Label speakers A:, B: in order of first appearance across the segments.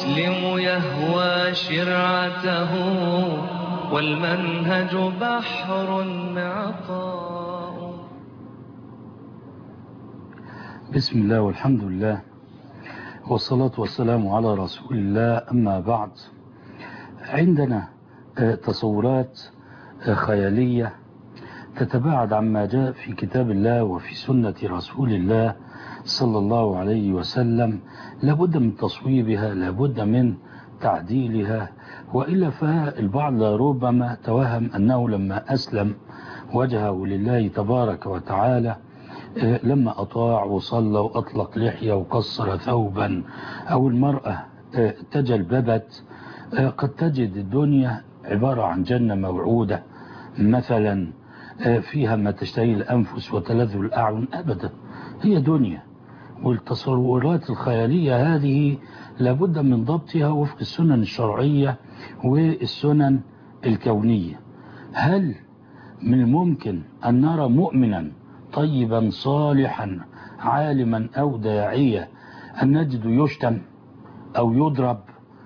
A: المسلم يهوى شرعته والمنهج بحر معطاء.
B: بسم الله والحمد لله والصلاة والسلام على رسول الله. أما بعد، عندنا تصورات خيالية تتباعد عما جاء في كتاب الله وفي سنة رسول الله صلى الله عليه وسلم. لابد من تصويبها، لابد من تعديلها، وإلا فالبعض ربما توهم أنه لما أسلم وجهه لله تبارك وتعالى، لما أطاع وصلى وأطلق لحية وقصر ثوبا، أو المرأة تجلببت، قد تجد الدنيا عبارة عن جنة موعودة مثلا فيها ما تشتهي الأنفس وتلذ الأعين. أبدا، هي دنيا. والتصورات الخيالية هذه لابد من ضبطها وفق السنن الشرعية والسنن الكونية. هل من الممكن أن نرى مؤمنا طيبا صالحا عالما أو داعية أن نجد يشتم أو يضرب،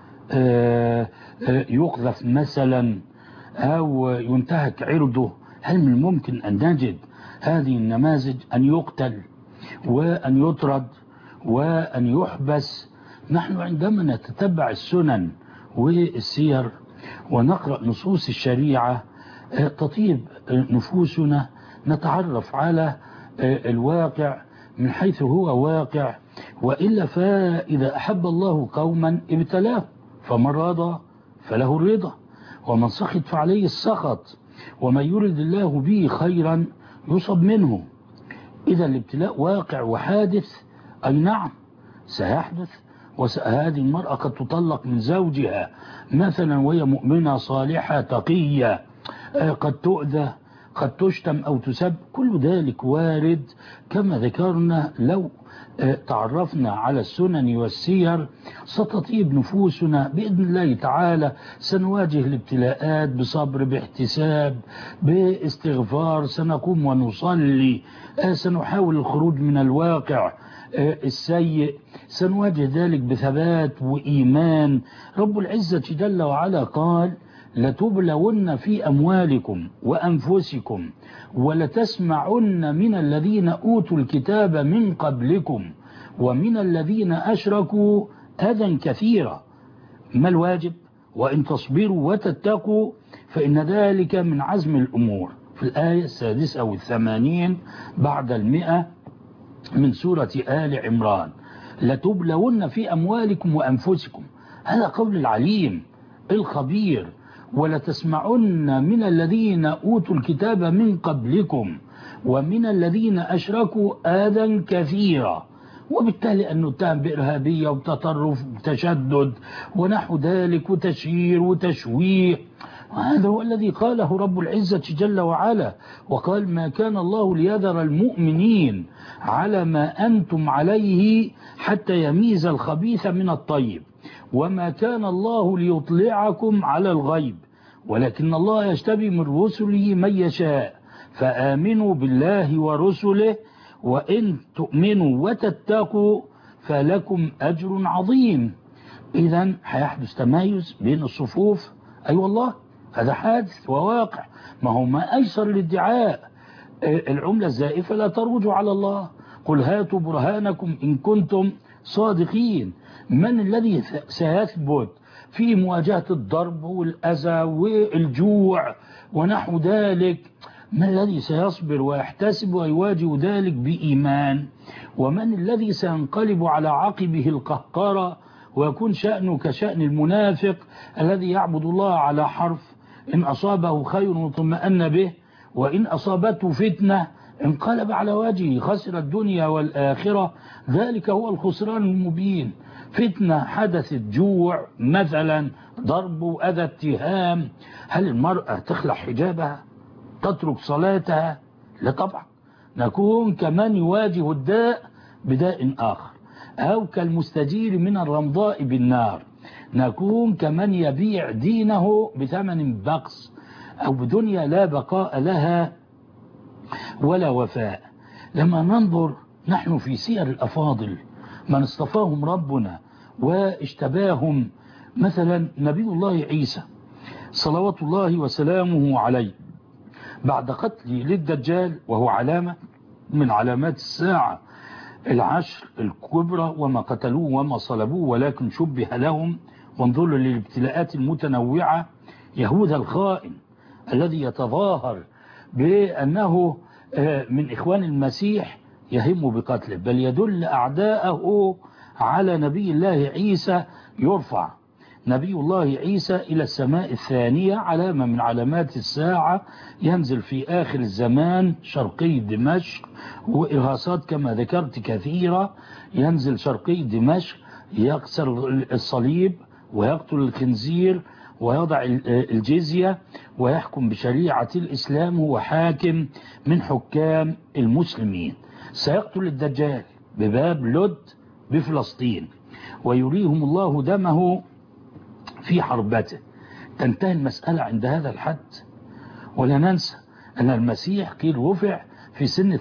B: يقذف مثلا، أو ينتهك عرضه؟ هل من الممكن أن نجد هذه النماذج أن يقتل وأن يطرد وأن يحبس؟ نحن عندما نتتبع السنن والسير ونقرأ نصوص الشريعة تطيب نفوسنا، نتعرف على الواقع من حيث هو واقع. وإلا فإذا أحب الله قوما ابتلاه، فمن رضى فله الرضا ومن سخط فعليه السخط، ومن يرد الله به خيرا يصب منه. إذا الابتلاء واقع وحادث، أي نعم سيحدث. وهذه المرأة قد تطلق من زوجها مثلا وهي مؤمنة صالحة تقية، قد تؤذى، قد تشتم أو تسب، كل ذلك وارد. كما ذكرنا لو تعرفنا على السنن والسير ستطيب نفوسنا بإذن الله تعالى. سنواجه الابتلاءات بصبر، باحتساب، باستغفار، سنقوم ونصلي، سنحاول الخروج من الواقع السيء، سنواجه ذلك بثبات وإيمان. رب العزة جل وعلا قال: لتبلون في أموالكم وأنفسكم ولتسمعن من الذين أوتوا الكتاب من قبلكم ومن الذين أشركوا أذى كثيرا. ما الواجب؟ وإن تصبروا وتتقوا فإن ذلك من عزم الأمور، في الآية 86 بعد 100 من سورة آل عمران. لتبلون في أموالكم وأنفسكم، هذا قول العليم الخبير. ولتسمعن من الذين أوتوا الكتاب من قبلكم ومن الذين أشركوا آذى كثيرا. وبالتالي أن نتهم بإرهابية وتطرف وتشدد ونحو ذلك وتشهير وتشويه، وهذا هو الذي قاله رب العزة جل وعلا. وقال: ما كان الله ليذر المؤمنين على ما أنتم عليه حتى يميز الخبيث من الطيب، وما كان الله ليطلعكم على الغيب ولكن الله يجتبي من رسله من يشاء، فآمنوا بالله ورسله وإن تؤمنوا وتتقوا فلكم أجر عظيم. إذن هيحدث تمايز بين الصفوف، أي والله هذا حادث وواقع. ما هو ما أيسر الادعاء. العملة الزائفة لا تروج على الله. قل هاتوا برهانكم إن كنتم صادقين. من الذي سيثبت في مواجهة الضرب والأذى والجوع ونحو ذلك؟ من الذي سيصبر ويحتسب ويواجه ذلك بإيمان؟ ومن الذي سينقلب على عقبه القهقرة ويكون شأنه كشأن المنافق الذي يعبد الله على حرف؟ إن أصابه خير اطمأن به، وإن أصابته فتنة انقلب على وجهه، خسر الدنيا والآخرة. ذلك هو الخسران المبين. فتنة حدثت، جوع مثلا، ضرب وأذى، اتهام. هل المرأة تخلع حجابها؟ تترك صلاتها؟ لا طبعا. نكون كمن يواجه الداء بداء آخر، أو كالمستجير من الرمضاء بالنار. نكون كمن يبيع دينه بثمن بخس أو بدنيا لا بقاء لها ولا وفاء. لما ننظر نحن في سير الأفاضل من اصطفاهم ربنا واشتباهم. مثلا نبي الله عيسى صلوات الله وسلامه عليه بعد قتل للدجال، وهو علامة من علامات الساعة العشر الكبرى، وما قتلوه وما صلبوه ولكن شبه لهم. وانظروا للابتلاءات المتنوعة. يهوذا الخائن الذي يتظاهر بأنه من إخوان المسيح يهم بقتله، بل يدل أعداءه على نبي الله عيسى. يرفع نبي الله عيسى إلى السماء الثانية، علامة من علامات الساعة. ينزل في آخر الزمان شرقي دمشق، وإرهاصات كما ذكرت كثيرة. ينزل شرقي دمشق يكسر الصليب ويقتل الخنزير ويضع الجزية ويحكم بشريعة الإسلام. هو حاكم من حكام المسلمين. سيقتل الدجال بباب لد بفلسطين، ويريهم الله دمه في حربته. تنتهي المسألة عند هذا الحد. ولا ننسى أن المسيح قيل رفع في سن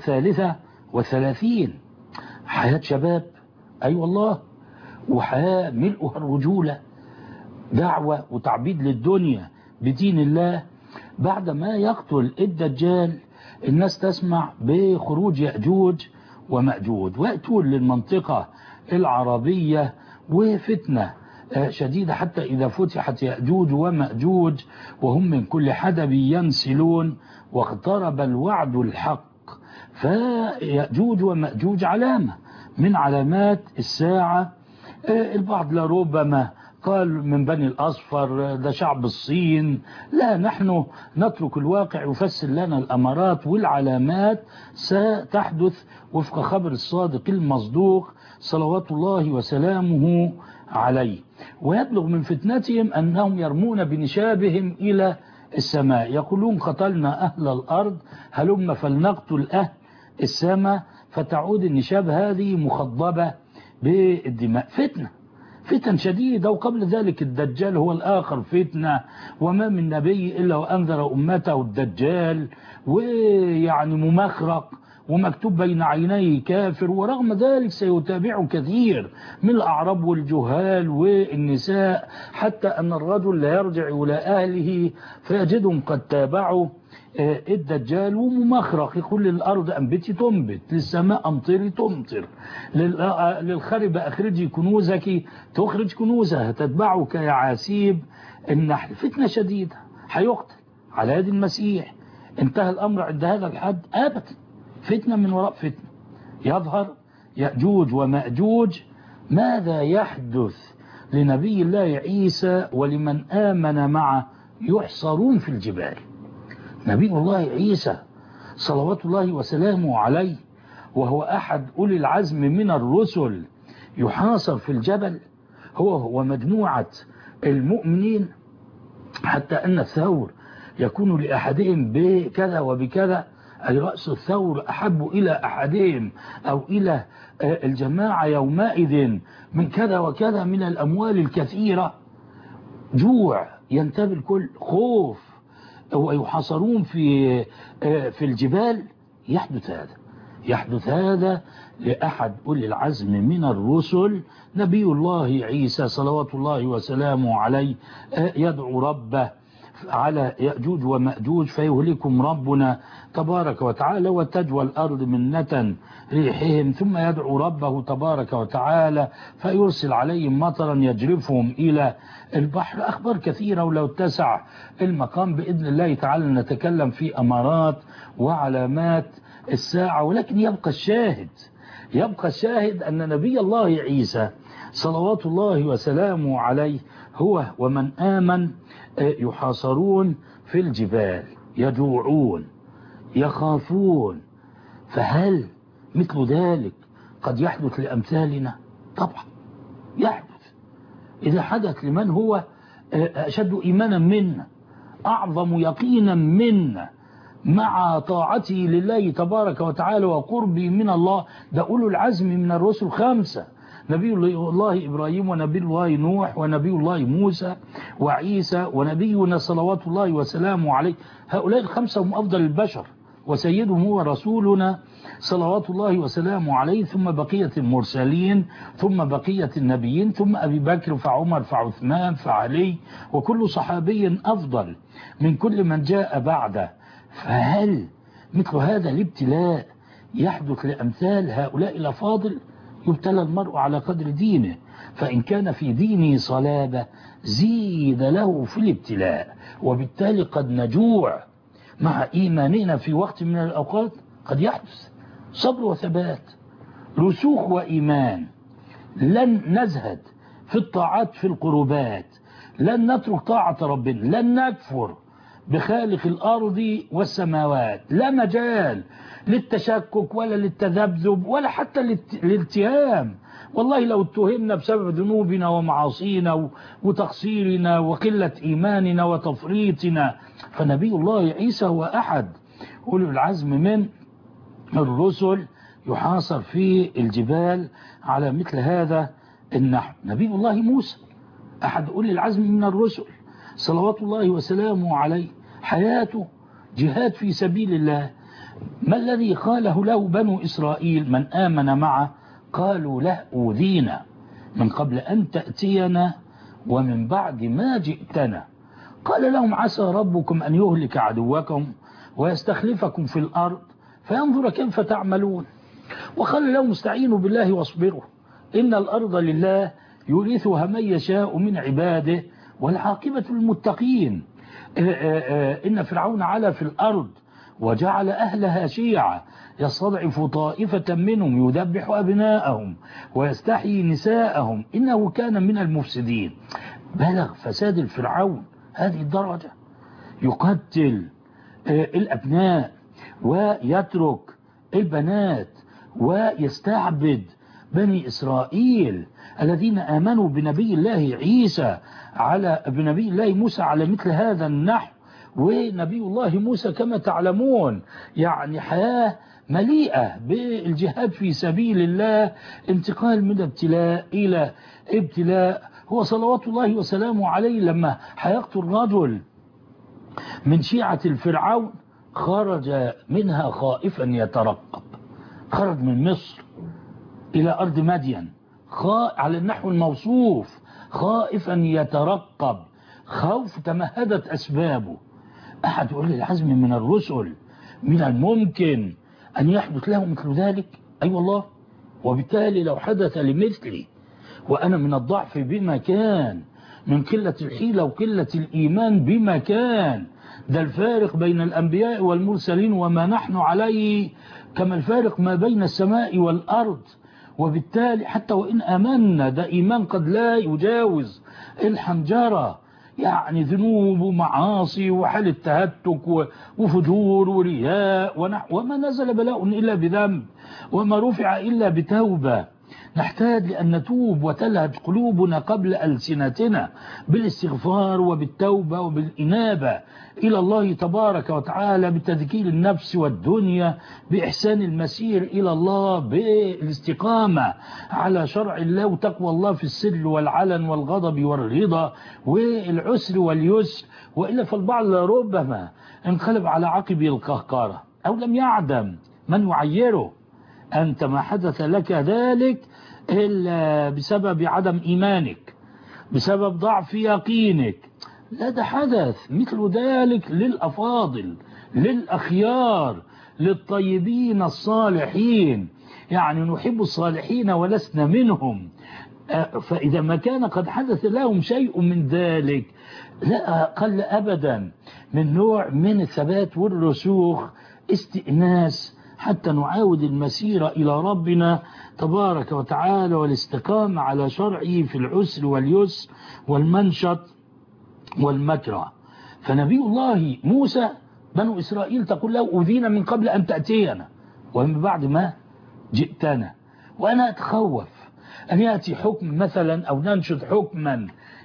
B: 33. حياة شباب، أي والله، وحياة ملؤها الرجولة، دعوة وتعبيد للدنيا بدين الله. بعدما يقتل الدجال الناس تسمع بخروج يأجوج ومأجوج، ويأتون للمنطقة العربية وفتنة شديدة، حتى إذا فتحت يأجوج ومأجوج وهم من كل حدب ينسلون واقترب الوعد الحق. فيأجوج ومأجوج علامة من علامات الساعة. البعض لربما قال من بني الأصفر، ده شعب الصين. لا، نحن نترك الواقع يفسر لنا الأمارات والعلامات. ستحدث وفق خبر الصادق المصدوق صلوات الله وسلامه عليه. ويبلغ من فتنتهم أنهم يرمون بنشابهم إلى السماء، يقولون قتلنا أهل الأرض هلم فلنقتل أهل السماء، فتعود النشاب هذه مخضبة بالدماء. فتن شديدة. وقبل ذلك الدجال هو الآخر فتنة، وما من نبي إلا وأنذر أمته الدجال، ويعني ممخرق ومكتوب بين عينيه كافر. ورغم ذلك سيتابع كثير من الأعراب والجهال والنساء، حتى أن الرجل لا يرجع إلى أهله فيجدهم قد تابعوا الدجال. وممخرق يقول للأرض أنبتي تنبت، للسماء أمطري تمطر، للخرب أخرجي كنوزك تخرج كنوزها، تتبعك يا عاسيب النحل. فتنة شديدة، هيقتل على يد المسيح. انتهى الأمر عند هذا الحد؟ أبدا. فتنة من وراء فتنة. يظهر يأجوج ومأجوج. ماذا يحدث لنبي الله عيسى ولمن آمن معه؟ يحصرون في الجبال. نبي الله عيسى صلوات الله وسلامه عليه وهو أحد أولي العزم من الرسل يحاصر في الجبل، هو ومجموعة المؤمنين، حتى أن الثور يكون لأحدهم بكذا وبكذا، أي رأس الثور أحب إلى أحدهم أو إلى الجماعة يومئذ من كذا وكذا من الأموال الكثيرة. جوع ينتابي الكل، خوف، ويحاصرون في الجبال. يحدث هذا لأحد أولي العزم من الرسل. نبي الله عيسى صلوات الله وسلامه عليه يدعو ربه على يأجوج ومأجوج فيهلكم ربنا تبارك وتعالى وتجوى الأرض منة ريحهم، ثم يدعو ربه تبارك وتعالى فيرسل عليهم مطرا يجرفهم إلى البحر. أخبار كثيرة، ولو اتسع المقام بإذن الله تعالى نتكلم في أمارات وعلامات الساعة. ولكن يبقى الشاهد أن نبي الله عيسى صلوات الله وسلامه عليه هو ومن آمن يحاصرون في الجبال، يجوعون، يخافون. فهل مثل ذلك قد يحدث لأمثالنا؟ طبعا يحدث. إذا حدث لمن هو أشد إيمانا منا، أعظم يقينا منا، مع طاعته لله تبارك وتعالى وقربه من الله. ده أولو العزم من الرسل 5: نبي الله إبراهيم ونبي الله نوح ونبي الله موسى وعيسى ونبينا صلوات الله وسلامه عليه. هؤلاء ال5 هم أفضل البشر وسيدهم هو رسولنا صلوات الله وسلامه عليه، ثم بقية المرسلين، ثم بقية النبيين، ثم أبي بكر فعمر فعثمان فعلي، وكل صحابي أفضل من كل من جاء بعده. فهل مثل هذا الابتلاء يحدث لأمثال هؤلاء الأفاضل؟ يبتلى المرء على قدر دينه، فإن كان في دينه صلابة زيد له في الابتلاء، وبالتالي قد نجوع مع إيماننا في وقت من الأوقات، قد يحدث صبر وثبات، رسوخ وإيمان، لن نزهد في الطاعات في القربات، لن نترك طاعة ربنا، لن نكفر بخالق الأرض والسماوات، لا مجال للتشكك ولا للتذبذب ولا حتى للاتهام. والله لو اتهمنا بسبب ذنوبنا ومعاصينا وتقصيرنا وقلة إيماننا وتفريطنا، فنبي الله عيسى هو أحد أولي العزم من الرسل يحاصر في الجبال على مثل هذا النحو. نبي الله موسى أحد أولي العزم من الرسل صلوات الله وسلامه عليه، حياته جهاد في سبيل الله. ما الذي قاله له بنو إسرائيل من آمن معه؟ قالوا له أوذينا من قبل أن تأتينا ومن بعد ما جئتنا. قال لهم عسى ربكم أن يهلك عدوكم ويستخلفكم في الأرض فينظر كيف تعملون. وقال لهم استعينوا بالله واصبروا إن الأرض لله يورثها من يشاء من عباده والعاقبة للمتقين. إن فرعون علا في الأرض وجعل أهلها شيعا يستضعف طائفة منهم يذبح أبناءهم ويستحيي نساءهم إنه كان من المفسدين. بلغ فساد الفرعون هذه الدرجة، يقتل الأبناء ويترك البنات ويستعبد بني إسرائيل الذين آمنوا بنبي الله عيسى على بنبي الله موسى على مثل هذا النحو. ونبي الله موسى كما تعلمون يعني حياة مليئة بالجهاد في سبيل الله، انتقال من ابتلاء إلى ابتلاء. هو صلوات الله وسلامه عليه لما هيقتل الرجل من شيعة الفرعون خرج منها خائفا يترقب، خرج من مصر إلى أرض مدين على النحو الموصوف، خائفا يترقب، خوف تمهدت أسبابه. أحد أولي العزم من الرسل من الممكن أن يحدث له مثل ذلك؟ أي والله. وبالتالي لو حدث لمثلي وأنا من الضعف بمكان، من قلة الحيلة وقلة الإيمان بمكان، ده الفارق بين الأنبياء والمرسلين وما نحن عليه كما الفارق ما بين السماء والأرض. وبالتالي حتى وإن آمنا ده إيمان قد لا يجاوز الحنجرة، يعني ذنوب ومعاصي وحالة تهتك وفجور ورياء وما نزل بلاء إلا بذنب وما رفع إلا بتوبة. نحتاج لأن نتوب وتلهج قلوبنا قبل ألسنتنا بالاستغفار وبالتوبة وبالإنابة إلى الله تبارك وتعالى، بتذكير النفس والدنيا، بإحسان المسير إلى الله، بالاستقامة على شرع الله وتقوى الله في السر والعلن والغضب والرضا والعسر واليسر. وإلا فالبعض ربما انقلب على عقبه القهقرة أو لم يعدم من يعيره. أنت ما حدث لك ذلك إلا بسبب عدم إيمانك، بسبب ضعف يقينك. لا، ده حدث مثل ذلك للأفاضل، للأخيار، للطيبين الصالحين. يعني نحب الصالحين ولسنا منهم. فإذا ما كان قد حدث لهم شيء من ذلك لا أقل أبدا من نوع من الثبات والرسوخ، استئناس، حتى نعاود المسير إلى ربنا تبارك وتعالى والاستقامة على شرعه في العسر واليسر والمنشط والمكره. فنبي الله موسى بنو إسرائيل تقول له أوذينا من قبل أن تأتينا ومن بعد ما جئتنا. وأنا أتخوف أن يأتي حكم مثلا أو ننشد حكما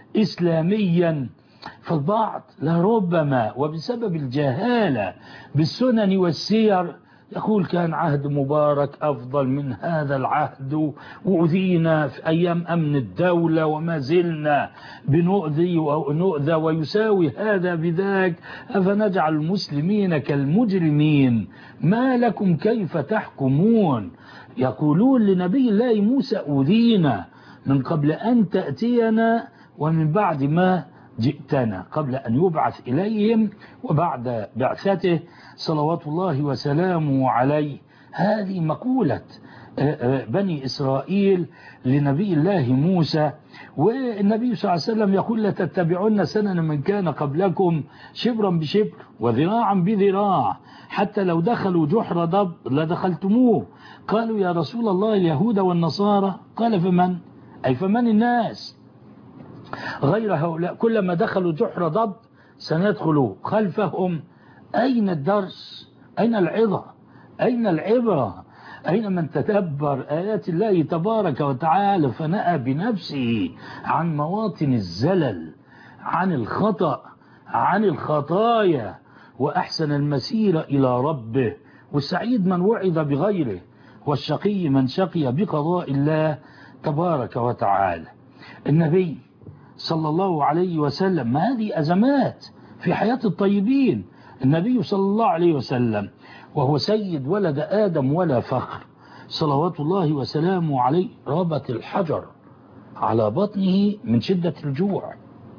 B: إسلاميا، فالبعض لربما وبسبب الجهالة بالسنن والسير يقول كان عهد مبارك أفضل من هذا العهد، وأذينا في أيام أمن الدولة وما زلنا بنؤذي ونؤذى، ويساوي هذا بذاك، أفنجعل المسلمين كالمجرمين؟ ما لكم كيف تحكمون؟ يقولون لنبي الله موسى أذينا من قبل أن تأتينا ومن بعد ما جئتنا، قبل أن يبعث إليهم وبعد بعثته صلوات الله وسلامه عليه. هذه مقولة بني إسرائيل لنبي الله موسى. والنبي صلى الله عليه وسلم يقول لتتبعون سنن من كان قبلكم شبرا بشبر وذراعا بذراع، حتى لو دخلوا جحر ضب لدخلتموه. قالوا يا رسول الله اليهود والنصارى، قال فمن؟ أي فمن الناس غير هؤلاء؟ كلما دخلوا جحر ضب سندخلوا خلفهم. أين الدرس؟ أين العظة؟ أين العبرة؟ أين من تدبر آيات الله تبارك وتعالى فنأى بنفسه عن مواطن الزلل، عن الخطأ، عن الخطايا، وأحسن المسير إلى ربه؟ والسعيد من وعظ بغيره، والشقي من شقي بقضاء الله تبارك وتعالى. النبي صلى الله عليه وسلم هذه أزمات في حياة الطيبين. النبي صلى الله عليه وسلم وهو سيد ولد آدم ولا فخر صلوات الله وسلامه عليه، ربط الحجر على بطنه من شدة الجوع.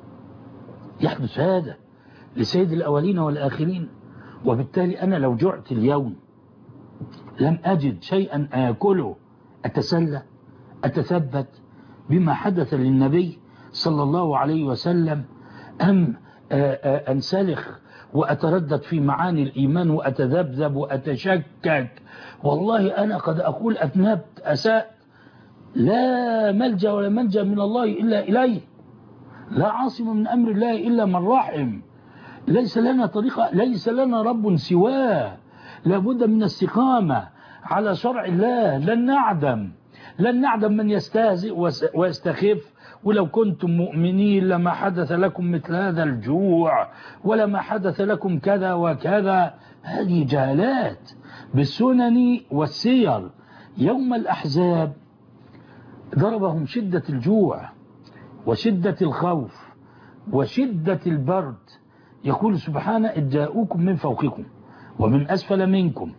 B: يحدث هذا لسيد الأولين والآخرين. وبالتالي أنا لو جعت اليوم لم أجد شيئا آكله، أتسلى أتثبت بما حدث للنبي صلى الله عليه وسلم، أم أنسلخ وأتردد في معاني الإيمان وأتذبذب وأتشكك؟ والله أنا قد أقول أذنبت أسأت، لا ملجأ ولا منجأ من الله إلا إليه، لا عاصم من أمر الله إلا من رحم، ليس لنا طريقة، ليس لنا رب سواه، لابد من استقامة على شرع الله. لن نعدم من يستهزئ ويستخف. ولو كنتم مؤمنين لما حدث لكم مثل هذا الجوع، ولما حدث لكم كذا وكذا. هذه جهالات بالسنن والسير. يوم الأحزاب ضربهم شدة الجوع وشدة الخوف وشدة البرد. يقول سبحانه إذ جاءوكم من فوقكم ومن أسفل منكم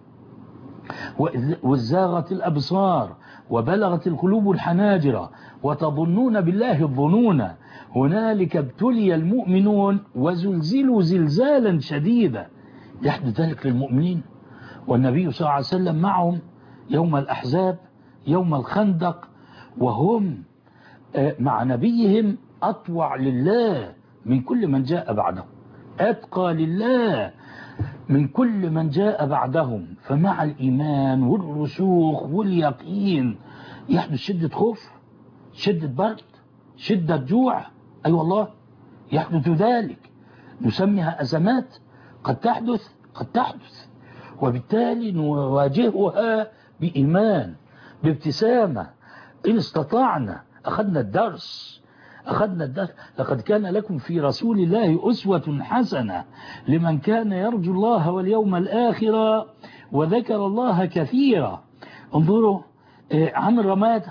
B: وزاغت الأبصار وبلغت القلوب الحناجر وتظنون بالله الظنون هنالك ابتلي المؤمنون وزلزلوا زلزالا شديدا. يحدث ذلك للمؤمنين، والنبي صلى الله عليه وسلم معهم يوم الأحزاب يوم الخندق، وهم مع نبيهم أطوع لله من كل من جاء بعدهم، أتقى لله من كل من جاء بعدهم. فمع الإيمان والرسوخ واليقين يحدث شدة خوف، شدة برد، شدة جوع. أي والله يحدث ذلك، نسميها أزمات قد تحدث، وبالتالي نواجهها بإيمان بابتسامة إن استطعنا. أخذنا الدرس. لقد كان لكم في رسول الله أسوة حسنة لمن كان يرجو الله واليوم الآخر وذكر الله كثيرا. انظروا عام الرمادة،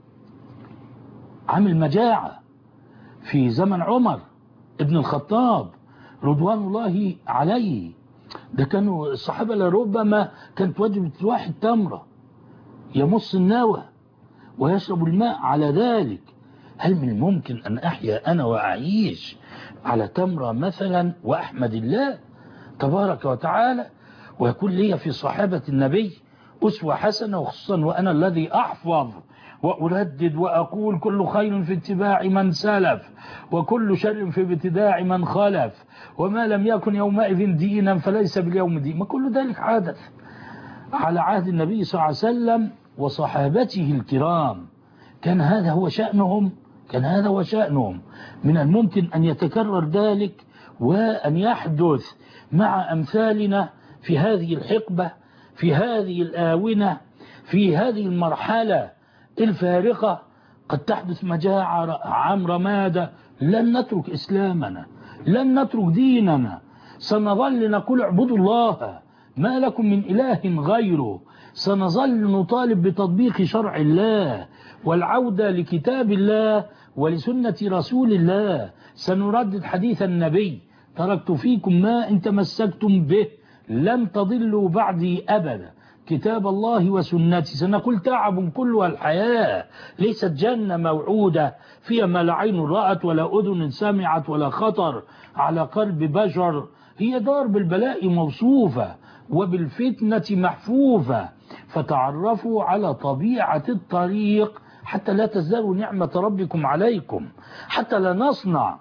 B: عام المجاعة في زمن عمر ابن الخطاب رضوان الله عليه. ده كانوا الصحابة لربما كانت وجبة واحد تمرة يمص النوى ويشرب الماء على ذلك. هل من الممكن أن أحيا أنا وأعيش على تمرة مثلا وأحمد الله تبارك وتعالى ويكون لي في صحابة النبي أسوة حسنة، وخصوصا وأنا الذي أحفظ وأردد وأقول كل خير في اتباع من سلف وكل شر في ابتداع من خلف، وما لم يكن يومئذ دينا فليس باليوم دين. ما كل ذلك حدث على عهد النبي صلى الله عليه وسلم وصحابته الكرام. كان هذا هو شأنهم. من الممكن أن يتكرر ذلك وأن يحدث مع أمثالنا في هذه الحقبة، في هذه الآونة، في هذه المرحلة الفارقة. قد تحدث مجاعة عام رمادة، لن نترك إسلامنا، لن نترك ديننا، سنظل نقول اعبدوا الله ما لكم من إله غيره. سنظل نطالب بتطبيق شرع الله والعودة لكتاب الله ولسنة رسول الله. سنردد حديث النبي: تركت فيكم ما إن تمسكتم به لن تضلوا بعدي أبدا، كتاب الله وسنتي. سنقول: تعب كلها الحياة، ليست جنة موعودة فيها ما لا عين رأت ولا أذن سمعت ولا خطر على قلب بشر. هي دار بالبلاء موصوفة وبالفتنة محفوفة، فتعرفوا على طبيعة الطريق حتى لا تزدروا نعمة ربكم عليكم، حتى لا نصنع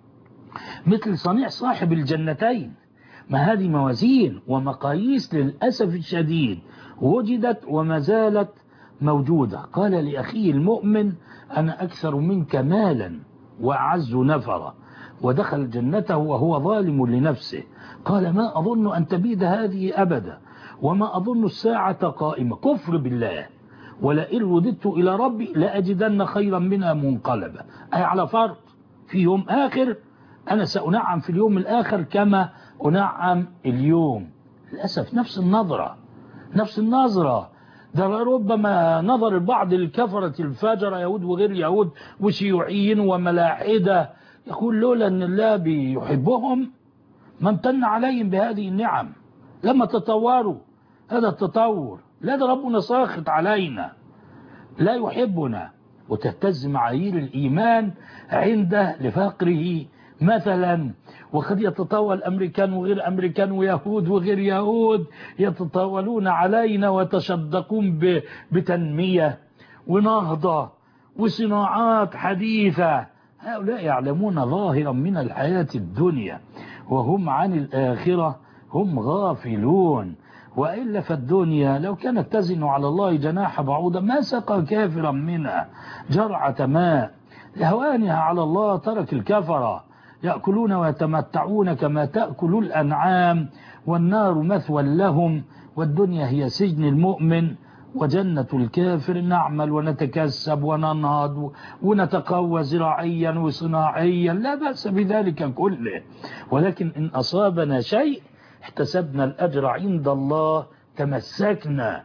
B: مثل صنيع صاحب الجنتين. ما هذه موازين ومقاييس للأسف الشديد وجدت وما زالت موجودة. قال لأخيه المؤمن: أنا أكثر منك مالا وأعز نفرا، ودخل جنته وهو ظالم لنفسه. قال: ما أظن أن تبيد هذه أبدا، وما أظن الساعة قائمة. كفر بالله: ولئن رددت إلى ربي لأجدن خيرا منها منقلبا. أي على فرض في يوم آخر، أنا سأنعم في اليوم الآخر كما أنعم اليوم. للأسف نفس النظرة، نفس النظرة. ده ربما نظر البعض الكفرة الفاجرة، يهود وغير يهود وشيوعيين وملاحدة، يقول: لولا أن الله بيحبهم ما امتن عليهم بهذه النعم، لما تطوروا. هذا التطور، لا ده ربنا ساخط علينا، لا يحبنا. وتهتز معايير الإيمان عنده لفقره مثلا. وقد يتطاول أمريكان وغير أمريكان ويهود وغير يهود يتطاولون علينا ويتشدقون بتنمية ونهضة وصناعات حديثة. هؤلاء يعلمون ظاهرا من الحياة الدنيا وهم عن الآخرة هم غافلون. وإلا فالدنيا لو كانت تزن على الله جناح بعوضة ما سقى كافرا منها جرعة ماء. لهوانها على الله ترك الكفرة يأكلون ويتمتعون كما تأكل الأنعام، والنار مثوى لهم، والدنيا هي سجن المؤمن وجنة الكافر. نعمل ونتكسب وننهض ونتقوى زراعيا وصناعيا، لا بأس بذلك كله، ولكن إن أصابنا شيء احتسبنا الأجر عند الله، تمسكنا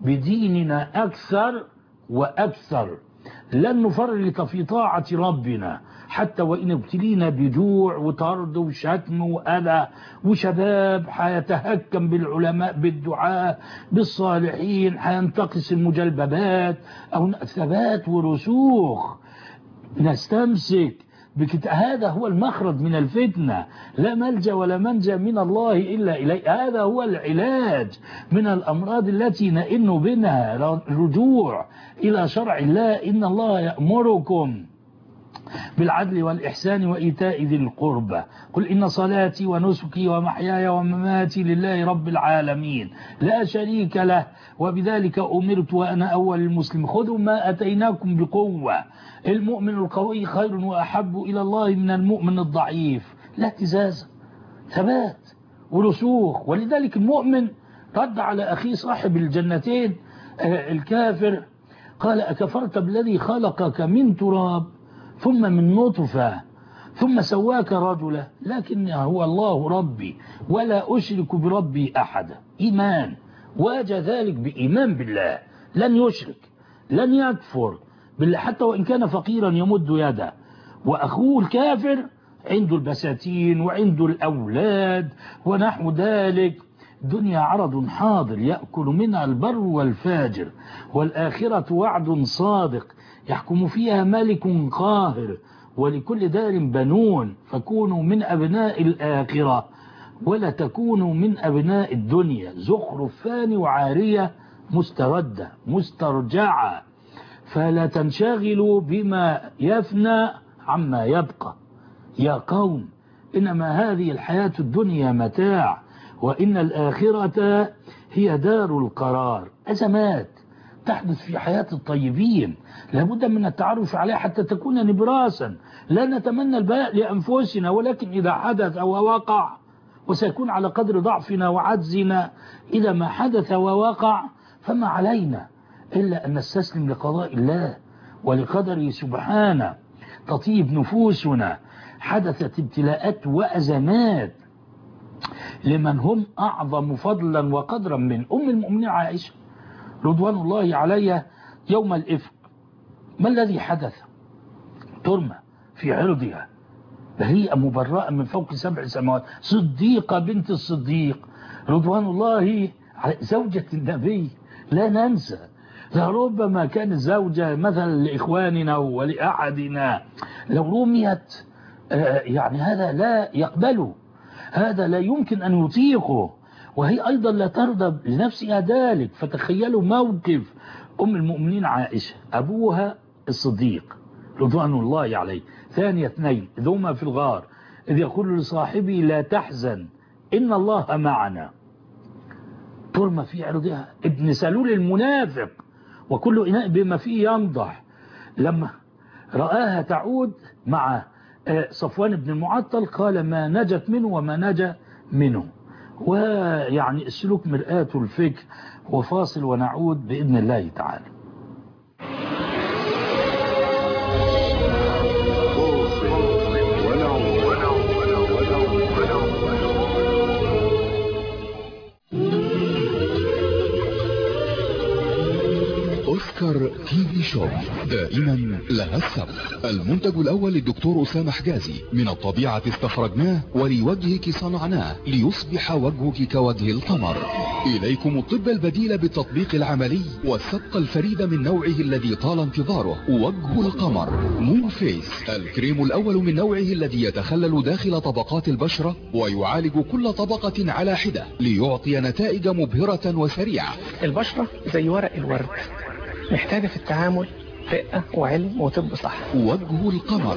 B: بديننا أكثر وأكثر، لن نفرط في طاعة ربنا حتى وإن ابتلينا بجوع وطرد وشتم وأذى، وشباب حيتهكم بالعلماء بالدعاء بالصالحين، حينتقص المجلببات أو ثبات ورسوخ. نستمسك هذا هو المخرج من الفتنة، لا ملجأ ولا منجا من الله إلا إليه. هذا هو العلاج من الأمراض التي نئن بنا، الرجوع إلى شرع الله. إن الله يأمركم بالعدل والإحسان وإيتاء ذي القربى، قل إن صلاتي ونسكي ومحياي ومماتي لله رب العالمين لا شريك له وبذلك أمرت وأنا أول المسلم. خذوا ما أتيناكم بقوة. المؤمن القوي خير وأحب إلى الله من المؤمن الضعيف. لا اهتزاز، ثبات ورسوخ. ولذلك المؤمن رد على أخيه صاحب الجنتين الكافر، قال: أكفرت بالذي خلقك من تراب ثم من نطفة ثم سواك رجلا، لكن هو الله ربي ولا أشرك بربي أحدا. إيمان، واجه ذلك بإيمان بالله، لن يشرك لن يكفر بالله حتى وإن كان فقيرا يمد يده. وأخوه الكافر عنده البساتين وعنده الأولاد ونحو ذلك. دنيا عرض حاضر يأكل منها البر والفاجر، والآخرة وعد صادق يحكم فيها ملك قاهر، ولكل دار بنون، فكونوا من أبناء الآخرة ولا تكونوا من أبناء الدنيا. زخرف فاني وعارية مستردة مسترجعة، فلا تنشغلوا بما يفنى عما يبقى. يا قوم إنما هذه الحياة الدنيا متاع، وإن الآخرة هي دار القرار. أزمات تحدث في حياة الطيبين لابد من التعرف عليها حتى تكون نبراسا. لا نتمنى البلاء لأنفسنا، ولكن إذا حدث ووقع، وسيكون على قدر ضعفنا وعجزنا إذا ما حدث ووقع، فما علينا إلا أن نستسلم لقضاء الله ولقدره سبحانه. تطيب نفوسنا. حدثت ابتلاءات وأزمات لمن هم أعظم فضلا وقدرا من أم المؤمنين عائشة رضوان الله عليها يوم الإفك. ما الذي حدث؟ ترمى في عرضها بريئة مبرأة من فوق 7 سماوات، صديقة بنت الصديق رضوان الله زوجة النبي. لا ننسى، لربما كانت زوجة مثلا لإخواننا ولأحدنا، لو رميت يعني هذا لا يقبله، هذا لا يمكن أن يطيقه، وهي أيضا لا ترضى لنفسها ذلك. فتخيلوا موقف أم المؤمنين عائشة، أبوها الصديق رضوان الله عليه، ثانية 2 إذ هما في الغار إذ يقول لصاحبه لا تحزن إن الله معنا، ترمى في عرضها. ابن سلول المنافق وكل إناء بما فيه ينضح، لما رآها تعود مع صفوان بن المعطل قال ما نجت منه وما نجا منه. ويعني السلوك مرآة الفكر. وفاصل ونعود بإذن الله تعالى.
C: أوسكار تي في شوب دائما لها السبق. المنتج الأول للدكتور أسامة حجازي، من الطبيعة استخرجناه ولوجهك صنعناه ليصبح وجهك كوجه القمر. إليكم الطب البديل بالتطبيق العملي والسبق الفريد من نوعه الذي طال انتظاره، وجه القمر مون فيس، الكريم الأول من نوعه الذي يتخلل داخل طبقات البشرة ويعالج كل طبقة على حدة ليعطي نتائج مبهرة وسريعة.
D: البشرة زي ورق الورد، محتاجة في التعامل رقة وعلم وطب صح.
C: وجه القمر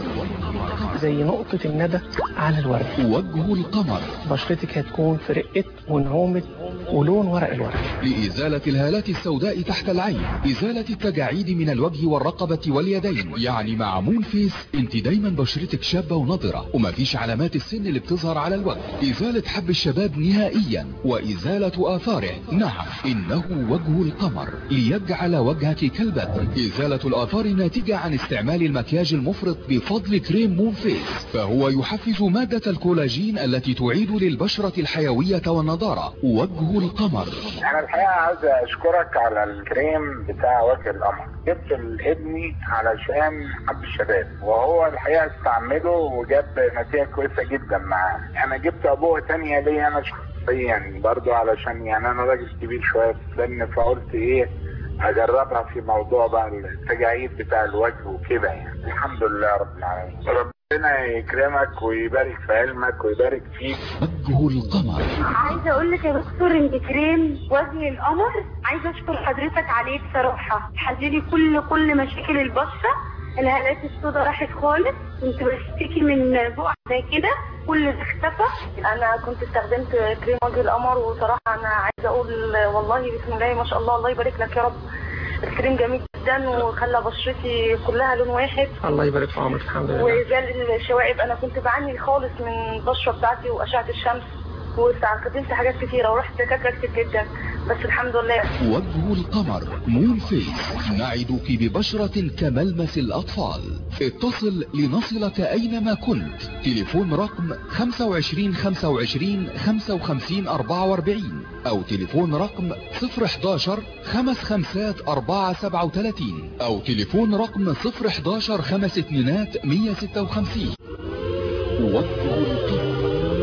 D: زي نقطة الندى على الورد.
C: وجه القمر
D: بشرتك هتكون في رقة ونعومة ولون ورق الورد.
C: لإزالة الهالات السوداء تحت العين، إزالة التجاعيد من الوجه والرقبة واليدين. يعني مع مون فيس انت دايما بشرتك شابة ونضرة ومفيش علامات السن اللي بتظهر على الوجه. إزالة حب الشباب نهائيا وإزالة آثاره. نعم، إنه وجه القمر ليجعل وجهك كالبدر. إزالة الآثار الناتجة عن استعمال المكياج المفرط بفضل كريم مون فيس، فهو يحفز مادة الكولاجين التي تعيد للبشرة الحيوية والنضارة. وجه القمر.
E: أنا الحقيقة عايز أشكرك على الكريم بتاع وجه القمر. جبت لابني علشان حب الشباب، وهو الحقيقة استعمله وجاب نتيجة كويسة جدا معاه. أنا جبت أبوه تانية ليا أنا شخصيا برضو، علشان يعني أنا راجل كبير شوية في السن، فقلت إيه أجربها في موضوع بقى التجاعيد بتاع الوجه وكده. يعني الحمد لله رب العالمين. ربنا يكرمك ويبارك في علمك ويبارك فيك.
C: وجه القمر.
F: عايزه اقول لك يا دكتور ان كريم وجه القمر عايزه اشكر حضرتك عليه بصراحه، حللي كل مشاكل البشره. الهالات السوداء راحت خالص، كنت بشتكي من بقع زي كده كل ده اختفى. انا كنت استخدمت كريم وجه القمر، وصراحه انا عايزه اقول والله بسم الله ما شاء الله، الله يبارك لك يا رب. الكريم جميل جدا وخلى بشرتي كلها لون واحد.
D: الله يبارك في عمرك. الحمد لله.
F: وزال الشوائب، انا كنت بعاني خالص من البشره بتاعتي واشعه الشمس، واستخدمت حاجات كتيره ورحت دكاتره كتير جدا، بس الحمد لله.
C: وجه القمر مون فيس، نعدك ببشرة كملمس الأطفال. اتصل لنصلك أينما كنت. تليفون رقم 25 25 55 44 أو تليفون رقم 011 55 437 أو تليفون رقم 011 52 156. وجه القمر.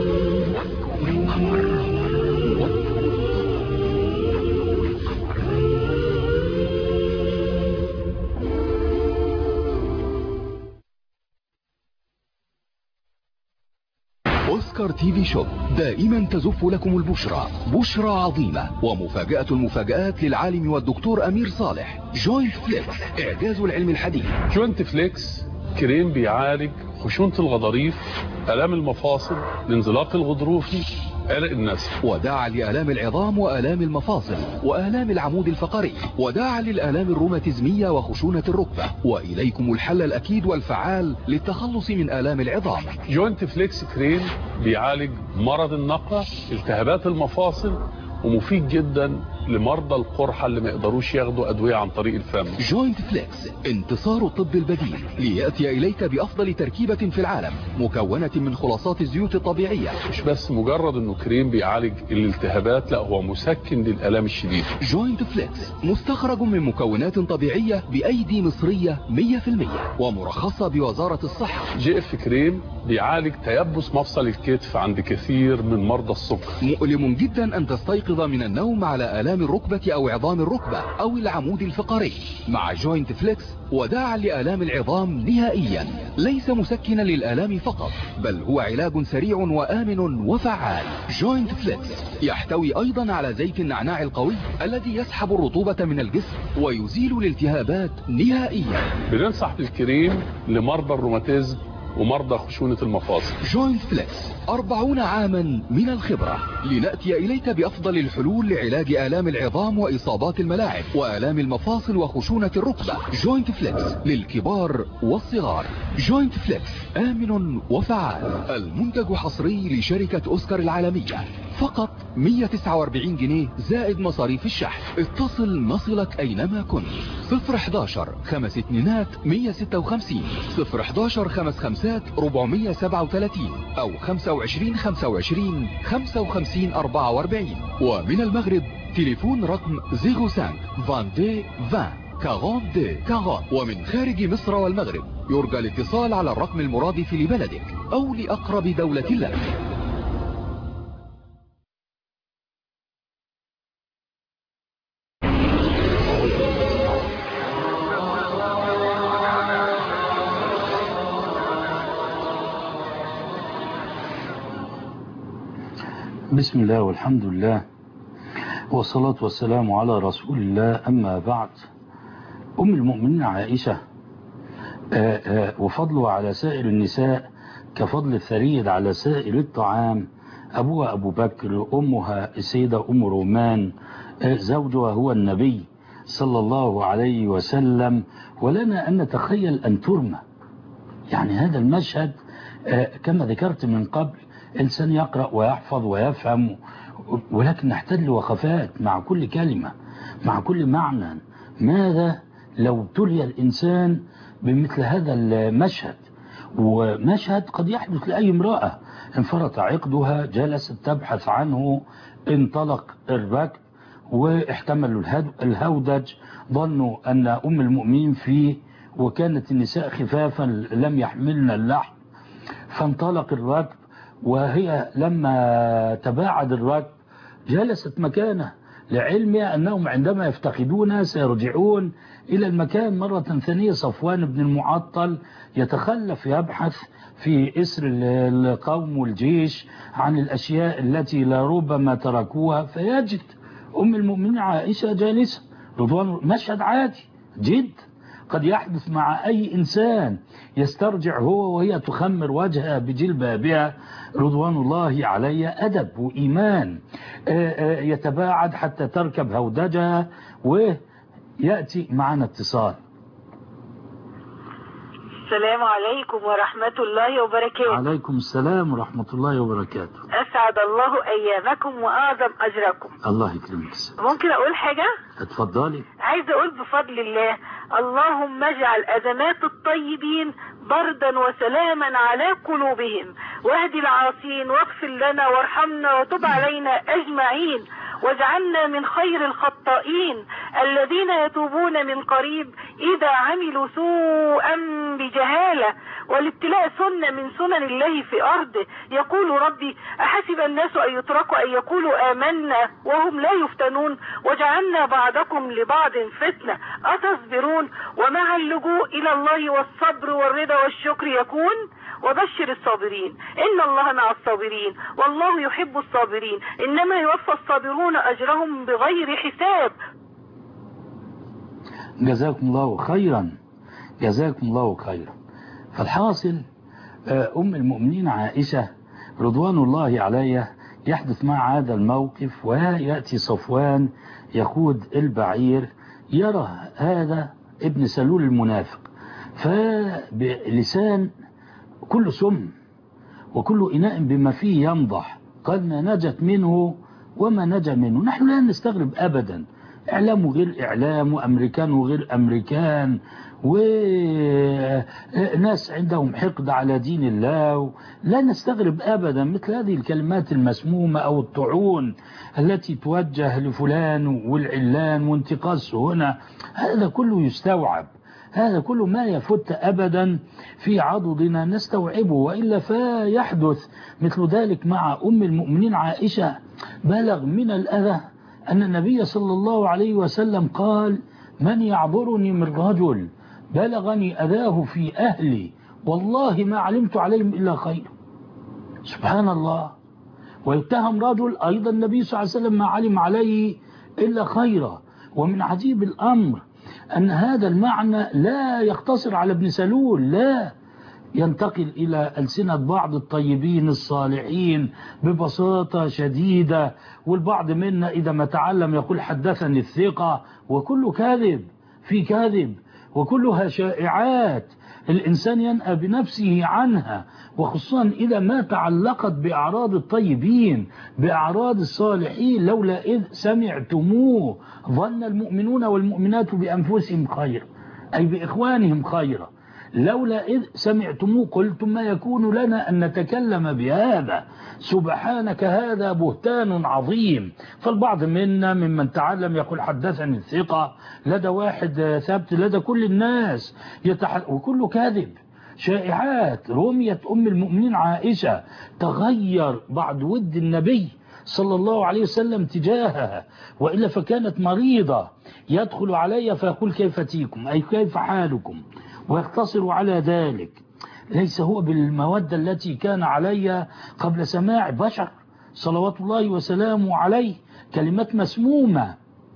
C: أوسكار تي في شوب دائما تزف لكم البشرى، بشرى عظيمة ومفاجأة المفاجآت للعالم والدكتور أمير صالح. جوينت فليكس، إعجاز العلم الحديث.
G: جوينت فليكس كريم بيعالج خشونة الغضاريف، آلام المفاصل، الانزلاق الغضروفي، عرق النسل،
C: وداعا لآلام العظام وآلام المفاصل وآلام العمود الفقري، وداعا للآلام الروماتيزمية وخشونة الركبة. وإليكم الحل الأكيد والفعال للتخلص من آلام العظام.
G: جوينت فليكس كريم بيعالج مرض النقع، التهابات المفاصل، ومفيد جدا لمرضى القرحة اللي ما يقدروش ياخدوا أدوية عن طريق الفم.
C: جوينت فليكس، انتصار الطب البديل، ليأتي إليك بأفضل تركيبة في العالم، مكونة من خلاصات الزيوت الطبيعية.
G: مش بس مجرد انه كريم بيعالج الالتهابات، لا هو مسكن للآلام الشديدة.
C: جوينت فليكس مستخرج من مكونات طبيعية بأيدي مصرية 100% ومرخصة بوزارة الصحة.
G: جي اف كريم بيعالج تيبس مفصل الكتف عند كثير من مرضى السكر.
C: مؤلم جدا أن تستيقظ من النوم على آلام الركبة أو عظام الركبة أو العمود الفقري. مع جوينت فليكس وداعا لآلام العظام نهائيا، ليس مسكنا للآلام فقط، بل هو علاج سريع وآمن وفعال. جوينت فليكس يحتوي أيضا على زيت النعناع القوي الذي يسحب الرطوبة من الجسم ويزيل الالتهابات نهائيا.
G: بننصح بالكريم لمرضى الروماتيزم ومرضى خشونة المفاصل.
C: جوينت فليكس 40 عاما من الخبرة، لنأتي إليك بأفضل الحلول لعلاج آلام العظام وإصابات الملاعب وآلام المفاصل وخشونة الركبة. جوينت فليكس للكبار والصغار. جوينت فليكس آمن وفعال. المنتج حصري لشركة أوسكار العالمية، فقط 149 جنيه زائد مصاريف الشحن. اتصل نصلك أينما كنت. 011 5 2 156 011 5 5 437 أو 25 25 55 44. ومن المغرب تليفون رقم 05 22 20 42 40. ومن خارج مصر والمغرب يرجى الاتصال على الرقم المرادف لبلدك أو لأقرب دولة لك.
B: بسم الله والحمد لله والصلاة والسلام على رسول الله. أما بعد، أم المؤمنين عائشة وفضلها على سائر النساء كفضل الثريد على سائر الطعام. أبوها أبو بكر، أمها السيدة أم رومان، زوجها هو النبي صلى الله عليه وسلم. ولنا أن نتخيل أن ترمى، يعني هذا المشهد كما ذكرت من قبل، إنسان يقرأ ويحفظ ويفهم، ولكن نحتاج لوقفات مع كل كلمة، مع كل معنى. ماذا لو ابتلي الإنسان بمثل هذا المشهد؟ ومشهد قد يحدث لأي امرأة، انفرط عقدها، جلست تبحث عنه، انطلق الركب واحتملوا الهودج، ظنوا أن أم المؤمنين فيه، وكانت النساء خفافا لم يحملن اللحم، فانطلق الركب. وهي لما تباعد الركب جلست مكانه، لعلمها أنهم عندما يفتقدونها سيرجعون إلى المكان مرة ثانية. صفوان بن المعطل يتخلف يبحث في إسر القوم والجيش عن الأشياء التي لربما تركوها، فيجد أم المؤمنين عائشة جالسة رضوان. مشهد عادي جدا قد يحدث مع أي إنسان، يسترجع هو وهي تخمر وجهها بجلبابها رضوان الله عليها. أدب وإيمان. يتباعد حتى تركب هودجها ويأتي معنا اتصال.
H: السلام عليكم ورحمة الله وبركاته.
B: عليكم السلام ورحمة الله وبركاته.
H: أسعد الله أيامكم وأعظم أجركم.
B: الله يكرمك.
H: ممكن أقول حاجة؟
B: اتفضلي.
H: عايزة أقول بفضل الله، اللهم اجعل أزمات الطيبين بردا وسلاما على قلوبهم، واهدي العاصين، واغفر لنا وارحمنا وتب علينا أجمعين، واجعلنا من خير الخطائين الذين يتوبون من قريب إذا عملوا سوءا بجهالة. والابتلاء سنة من سنن الله في أرضه. يقول ربي: أحسب الناس أن يتركوا أن يقولوا آمنا وهم لا يفتنون، وجعلنا بعضكم لبعض فتنة أتصبرون. ومع اللجوء إلى الله والصبر والرضا والشكر يكون. وبشر الصابرين إن الله مع الصابرين والله يحب الصابرين، إنما يوفى الصابرون أجرهم بغير حساب.
B: جزاكم الله خيرا، جزاكم الله خيرا. فالحاصل أم المؤمنين عائشة رضوان الله عليها يحدث مع هذا الموقف، ويأتي صفوان يقود البعير، يرى هذا ابن سلول المنافق، فبلسان كل سم وكل إناء بما فيه ينضح، قد ما نجت منه وما نجا منه. نحن لا نستغرب أبدا، إعلام غير إعلام، وأمريكان وغير أمريكان، وناس عندهم حقد على دين الله. لا نستغرب أبدا مثل هذه الكلمات المسمومة أو الطعون التي توجه لفلان والعلان وانتقاص هنا. هذا كله يستوعب، هذا كله ما يفت أبدا في عضدنا نستوعبه، وإلا فيحدث مثل ذلك مع أم المؤمنين عائشة. بلغ من الأذى أن النبي صلى الله عليه وسلم قال: من يعذرني من رجل بلغني أذاه في أهلي والله ما علمت عليهم إلا خير. سبحان الله. ويتهم رجل أيضا النبي صلى الله عليه وسلم ما علم عليه إلا خيرا. ومن عجيب الأمر أن هذا المعنى لا يقتصر على ابن سلول، لا، ينتقل إلى ألسنة بعض الطيبين الصالحين ببساطة شديدة. والبعض منا إذا ما تعلم يقول حدثني الثقة، وكل كاذب في كاذب، وكلها شائعات الإنسان ينأى بنفسه عنها، وخصوصا إذا ما تعلقت بأعراض الطيبين بأعراض الصالحين. لولا إذ سمعتموه ظن المؤمنون والمؤمنات بأنفسهم خير، أي بإخوانهم خيرا. لولا إذ سمعتموه قلتم ما يكون لنا أن نتكلم بهذا، سبحانك هذا بهتان عظيم. فالبعض منا ممن تعلم يقول حدثني الثقة لدى واحد ثابت لدى كل الناس، وكله كاذب، شائعات. رميت أم المؤمنين عائشة، تغير بعد ود النبي صلى الله عليه وسلم تجاهها، وإلا فكانت مريضة، يدخل علي فيقول كيف تيكم، أي كيف حالكم، ويقتصر على ذلك. ليس هو بالمودة التي كان عليها قبل سماع بشر صلوات الله وسلامه عليه، كلمات مسمومة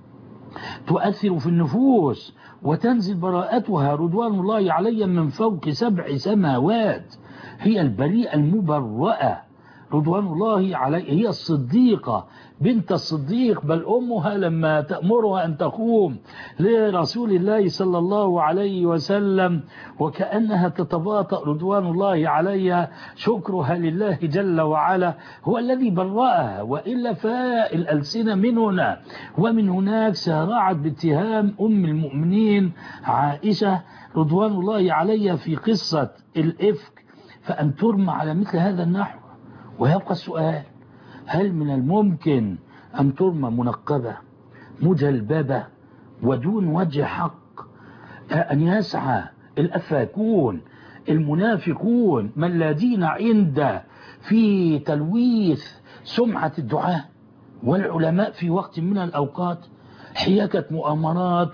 B: تؤثر في النفوس وتنزل براءتها رضوان الله عليهم من فوق 7 سماوات. هي البريئة المبرأة رضوان الله عليه، هي الصديقة بنت الصديق، بل أمها لما تأمرها أن تقوم لرسول الله صلى الله عليه وسلم وكأنها تتباطأ رضوان الله عليها، شكرها لله جل وعلا هو الذي برأها. وإلا فالألسنة من هنا ومن هناك سارعت باتهام أم المؤمنين عائشة رضوان الله عليها في قصة الإفك، فأن ترمى على مثل هذا النحو. ويبقى السؤال: هل من الممكن أن ترمى منقبة مجلببة ودون وجه حق، أن يسعى الأفاكون المنافقون من لا دين عنده في تلويث سمعة الدعاء والعلماء في وقت من الأوقات، حياكة مؤامرات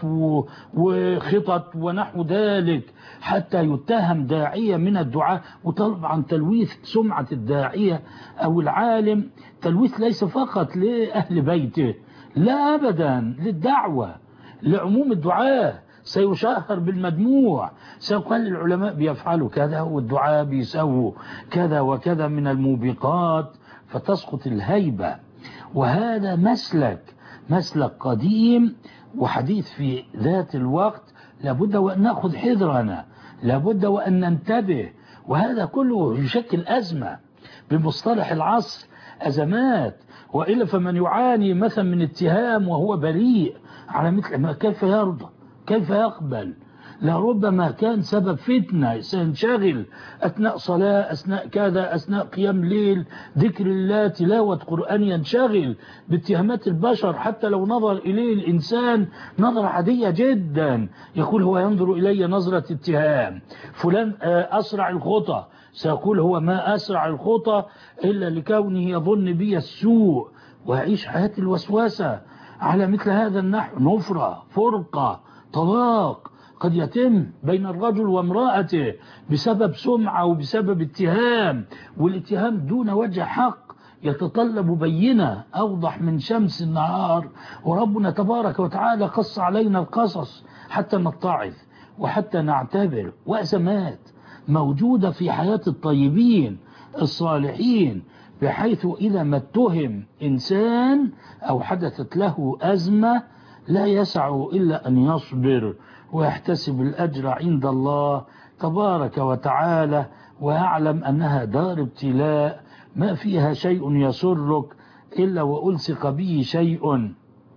B: وخطط ونحو ذلك حتى يتهم داعية من الدعاء. وطبعا تلويث سمعة الداعية أو العالم تلويث ليس فقط لأهل بيته، لا أبدا، للدعوة، لعموم الدعاء، سيشهر بالمجموع، سيقال العلماء بيفعلوا كذا والدعاء بيسووا كذا وكذا من الموبقات، فتسقط الهيبة. وهذا مسلك قديم وحديث في ذات الوقت. لابد وأن نأخذ حذرنا، لابد وأن ننتبه. وهذا كله يشكل أزمة بمصطلح العصر، أزمات. وإلا فمن يعاني مثلا من اتهام وهو بريء على مثل ما، كيف يرضى، كيف يقبل؟ لربما كان سبب فتنة، سينشغل أثناء صلاة، أثناء كذا، أثناء قيام ليل، ذكر الله، تلاوة قرآن، ينشغل باتهامات البشر حتى لو نظر إليه الإنسان نظرة عادية جدا، يقول هو ينظر إلي نظرة اتهام. فلان أسرع الخطى، سيقول هو ما أسرع الخطى إلا لكونه يظن بي السوء، ويعيش حياة الوسوسة على مثل هذا النحو. نفرة، فرقة، طلاق قد يتم بين الرجل وامرأته بسبب سمعة وبسبب اتهام، والاتهام دون وجه حق يتطلب بينة أوضح من شمس النهار. وربنا تبارك وتعالى قص علينا القصص حتى نتعظ وحتى نعتبر. وأزمات موجودة في حياة الطيبين الصالحين، بحيث إذا ما اتهم إنسان أو حدثت له أزمة لا يسع إلا أن يصبر ويحتسب الأجر عند الله تبارك وتعالى، ويعلم أنها دار ابتلاء ما فيها شيء يسرك إلا وألصق به شيء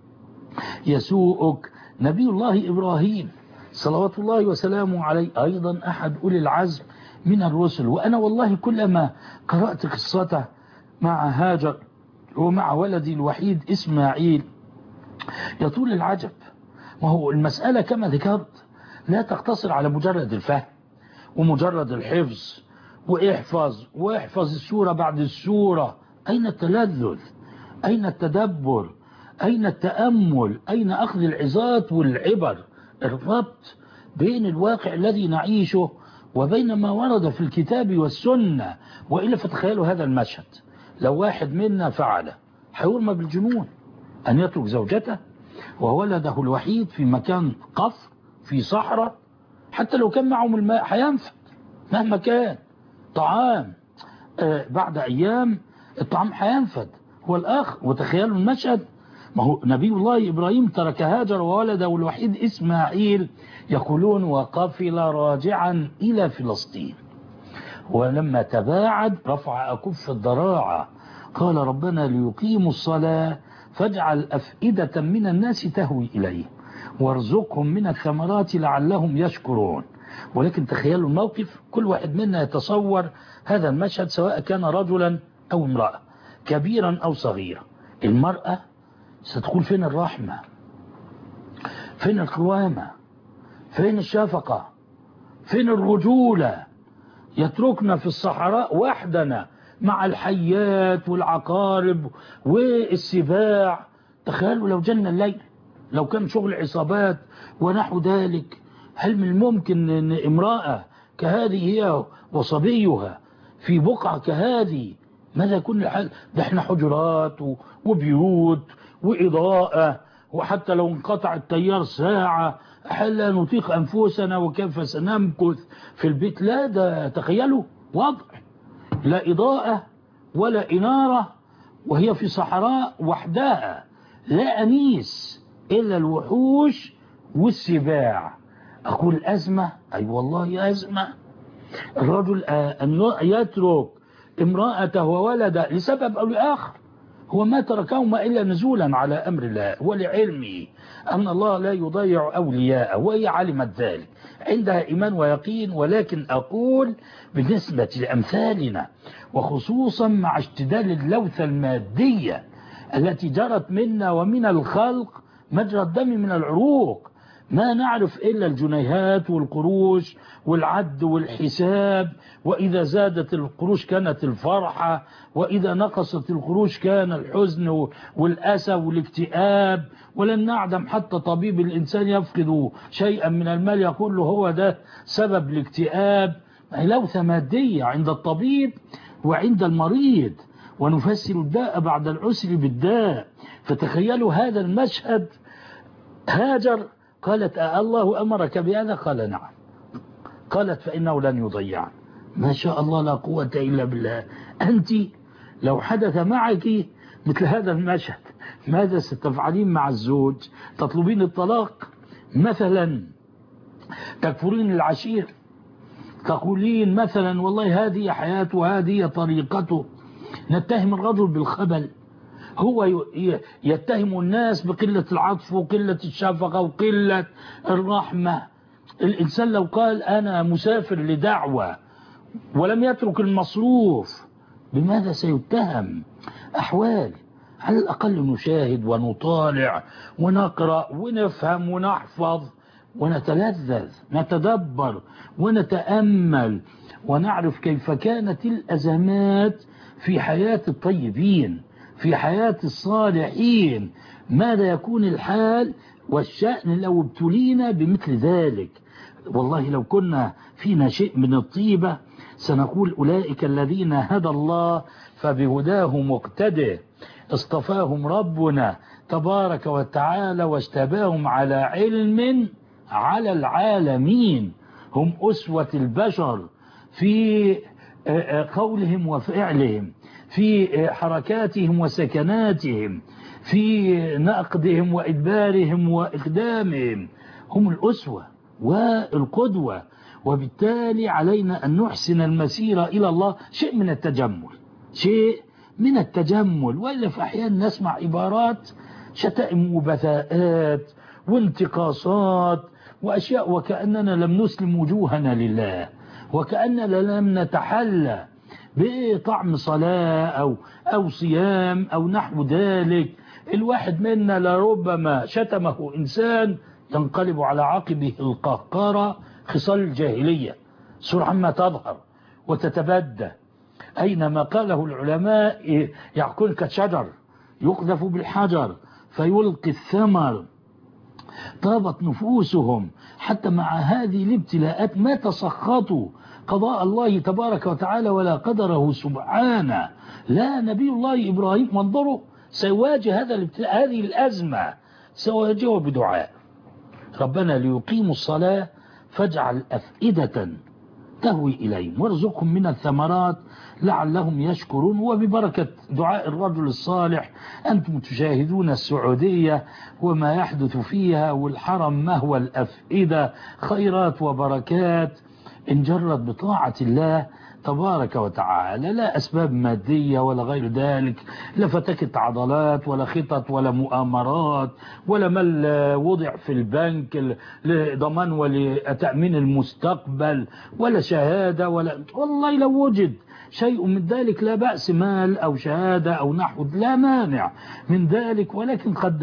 B: يسوءك. نبي الله إبراهيم صلوات الله وسلامه عليه أيضا أحد أولي العزم من الرسل. وأنا والله كلما قرأت قصته مع هاجر ومع ولدي الوحيد إسماعيل يطول العجب. وهو المسألة كما ذكرت لا تقتصر على مجرد الفهم ومجرد الحفظ واحفظ السورة بعد السورة. أين التلذذ؟ أين التدبر؟ أين التأمل؟ أين أخذ العظات والعبر؟ الربط بين الواقع الذي نعيشه وبين ما ورد في الكتاب والسنة. وإلا فتخيلوا هذا المشهد، لو واحد منا فعله هيرمى بالجنون أن يترك زوجته وولده الوحيد في مكان قفر في صحراء، حتى لو كان معهم الماء هينفد مهما كان طعام، بعد أيام الطعام هينفد هو الآخر. وتخيلوا المشهد، ما هو نبي الله إبراهيم ترك هاجر وولده الوحيد إسماعيل يقولون وقفل راجعا إلى فلسطين، ولما تباعد رفع أكف الضراعة قال ربنا ليقيموا الصلاة فاجعل أفئدة من الناس تهوي إليه وارزقهم من الثمرات لعلهم يشكرون. ولكن تخيلوا الموقف، كل واحد منا يتصور هذا المشهد سواء كان رجلا أو امرأة، كبيرا أو صغيرا. المرأة ستقول فين الرحمة؟ فين القوامة؟ فين الشفقة؟ فين الرجولة؟ يتركنا في الصحراء وحدنا مع الحيات والعقارب والسباع. تخيلوا لو جلنا الليل، لو كان شغل عصابات ونحو ذلك، هل من الممكن أن امرأة كهذه هي وصبيها في بقعة كهذه؟ ماذا يكون الحال؟ ده احنا حجرات وبيوت وإضاءة، وحتى لو انقطع التيار ساعة هل لا نطيق أنفسنا وكيف سنمكث في البيت؟ لا، ده تخيلوا وضع لا إضاءة ولا إنارة وهي في صحراء وحدها، لا أنيس إلا الوحوش والسباع. أقول أزمة، أي والله أزمة. الرجل أن يترك امرأته وولده لسبب أو لآخر، هو ما تركهما إلا نزولا على أمر الله ولعلمه أن الله لا يضيع أولياءه، وهي علمت ذلك، عندها إيمان ويقين. ولكن أقول بالنسبة لأمثالنا وخصوصا مع اشتداد اللوثة المادية التي جرت منا ومن الخلق مجرى الدم من العروق، ما نعرف إلا الجنيهات والقروش والعد والحساب، وإذا زادت القروش كانت الفرحة، وإذا نقصت القروش كان الحزن والأسى والاكتئاب. ولن نعدم حتى طبيب الإنسان يفقد شيئا من المال يقول له هو ده سبب الاكتئاب. لوثة مادية عند الطبيب وعند المريض، ونفسر الداء بعد العسر بالداء. فتخيلوا هذا المشهد، هاجر قالت الله أمرك بهذا؟ قال نعم. قالت فإنه لن يضيع. ما شاء الله لا قوة إلا بالله. أنت لو حدث معك مثل هذا المشهد ماذا ستفعلين مع الزوج؟ تطلبين الطلاق مثلا؟ تكفرين العشير؟ تقولين مثلا والله هذه حياته وهذه طريقته؟ نتهم الرجل بالخبل، هو يتهم الناس بقلة العطف وقلة الشفقة وقلة الرحمة. الإنسان لو قال أنا مسافر لدعوة ولم يترك المصروف بماذا سيتهم؟ أحوال. على الأقل نشاهد ونطالع ونقرأ ونفهم ونحفظ ونتلذذ، نتدبر ونتأمل ونعرف كيف كانت الأزمات في حياة الطيبين، في حياة الصالحين، ماذا يكون الحال والشأن لو ابتلينا بمثل ذلك. والله لو كنا فينا شيء من الطيبة سنقول أولئك الذين هدى الله فبهداه مقتده، اصطفاهم ربنا تبارك وتعالى واجتباهم على علم على العالمين، هم أسوة البشر في قولهم وفعلهم، في حركاتهم وسكناتهم، في نقدهم وإدبارهم وإقدامهم، هم الأسوة والقدوة. وبالتالي علينا أن نحسن المسيرة إلى الله، شيء من التجمل، شيء من التجمل، وإلا في أحيان نسمع عبارات شتائم وبذاءات وانتقاصات وأشياء وكأننا لم نسلم وجوهنا لله، وكأننا لم نتحلى بطعم صلاة أو صيام أو نحو ذلك. الواحد منا لربما شتمه إنسان ينقلب على عقبه القهقرة خصال الجاهلية سرعان ما تظهر وتتبدى. أينما قاله العلماء يكون كشجر يقذف بالحجر فيلقي الثمر. طابت نفوسهم حتى مع هذه الابتلاءات ما تسخطوا قضاء الله تبارك وتعالى ولا قدره سبحانه. لا، نبي الله إبراهيم وانظروا سيواجه هذه الأزمة سيواجهه بدعاء: ربنا ليقيموا الصلاة فاجعل أفئدة تهوي إليهم وارزقهم من الثمرات لعلهم يشكرون. وببركة دعاء الرجل الصالح أنتم تشاهدون السعودية وما يحدث فيها، والحرم مهوى الأفئدة، خيرات وبركات إن جرت بطاعة الله تبارك وتعالى، لا أسباب مادية ولا غير ذلك، لا فتكة عضلات ولا خطط ولا مؤامرات ولا مال وضع في البنك لضمان ولتأمين المستقبل ولا شهادة والله لو وجد شيء من ذلك لا بأس، مال أو شهادة أو نحو لا مانع من ذلك، ولكن قد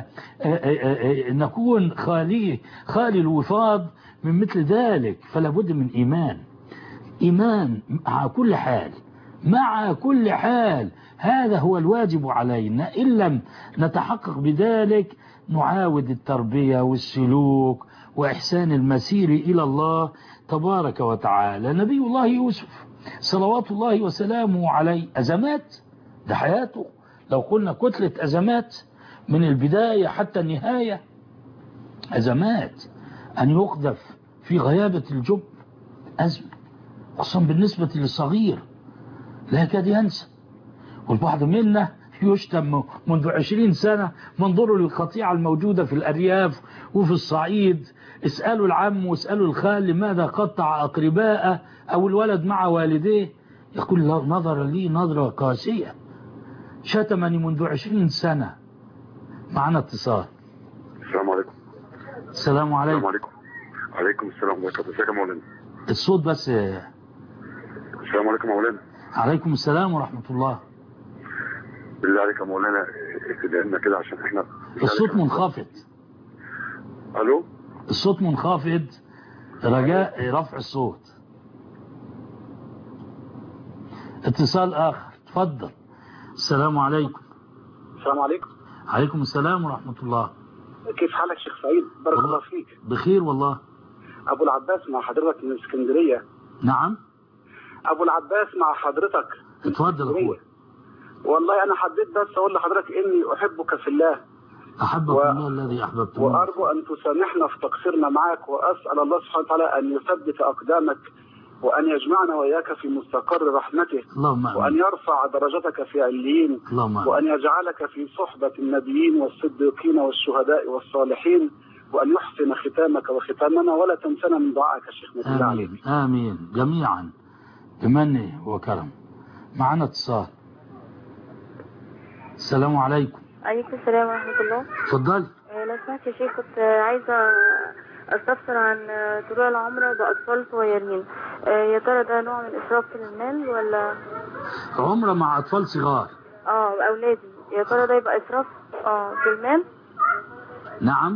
B: نكون خالي الوفاض من مثل ذلك. فلا بد من إيمان مع كل حال هذا هو الواجب علينا. إن لم نتحقق بذلك نعاود التربية والسلوك وإحسان المسير إلى الله تبارك وتعالى. نبي الله يوسف صلوات الله وسلامه عليه أزمات، ده حياته لو قلنا كتلة أزمات من البداية حتى النهاية، أزمات أن يقذف في غيابة الجب أزمة، خصوصا بالنسبة للصغير لا يكاد ينسى. والبعض منا يشتم منذ 20 سنة. منظروا للقطيعة الموجودة في الأرياف وفي الصعيد، اسألوا العم واسألوا الخال لماذا قطع أقرباءه، أو الولد مع والديه يقول نظر لي نظرة قاسية، شتمني منذ 20 سنة. معنا اتصال.
I: السلام عليكم.
B: السلام عليكم.
I: السلام عليكم. عليكم السلام ورحمة الله. ازيك يا مولانا؟
B: الصوت بس.
I: السلام عليكم يا مولانا.
B: عليكم السلام ورحمة الله.
I: بالله عليك يا مولانا ادعي لنا كده عشان احنا
B: الصوت منخفض.
I: الو،
B: الصوت منخفض، رجاء رفع الصوت. اتصال آخر، تفضل. السلام عليكم.
J: السلام عليكم.
B: عليكم السلام ورحمة الله.
J: كيف حالك شيخ سعيد؟ بارك الله فيك.
B: بخير والله.
J: أبو العباس مع حضرتك من اسكندرية.
B: نعم.
J: أبو العباس مع حضرتك.
B: اتفضل أخوي.
J: والله أنا حبيت بس أقول لحضرتك إني أحبك في الله.
B: أحبك الله الذي أحببتني.
J: وأرجو أن تسامحنا في تقصيرنا معك، وأسأل الله سبحانه وتعالى أن يثبت أقدامك وأن يجمعنا وإياك في مستقر رحمته، وأن يرفع درجتك في عليين، وأن يجعلك في صحبة النبيين والصديقين والشهداء والصالحين، وأن يحسن ختامك وختامنا، ولا تنسنا من دعائك يا شيخ.
B: آمين آمين جميعا بمنه وكرم. معنا اتصال. السلام عليكم.
K: عليكم السلام ورحمة الله.
B: اتفضلي.
K: لو سمحت يا شيخ، كنت عايزة استفسر عن طلوع العمرة بأطفال صغيرين، يا ترى ده نوع من إسراف في المال ولا؟
B: عمرة مع أطفال صغار.
K: أولادي، يا ترى ده يبقى إسراف في المال؟
B: نعم.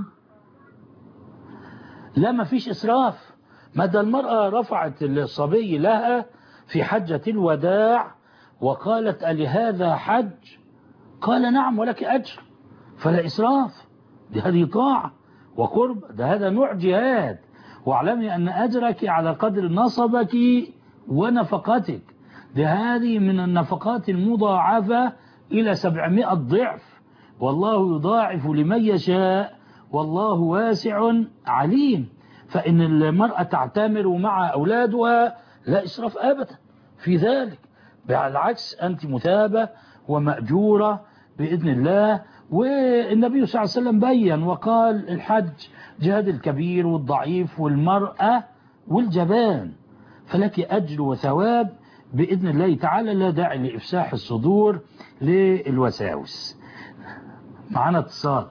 B: لا، ما فيش إسراف. مدى المرأة رفعت الصبي لها في حجة الوداع وقالت ألهذا حج؟ قال نعم ولك أجر، فلا إسراف. دي هذه طاعة وقرب، ده هذا نوع جهاد. واعلمي أن أجرك على قدر نصبك ونفقتك، ده هذه من النفقات المضاعفة إلى 700 ضعف، والله يضاعف لمن يشاء والله واسع عليم. فإن المرأة تعتمر مع أولادها لا إسراف أبدا في ذلك، بالعكس أنت مثابة ومأجورة بإذن الله. والنبي صلى الله عليه وسلم بيّن وقال الحج جهاد الكبير والضعيف والمرأة والجبان، فلك أجر وثواب بإذن الله تعالى لا داعي لإفساح الصدور للوساوس. معنا اتصال.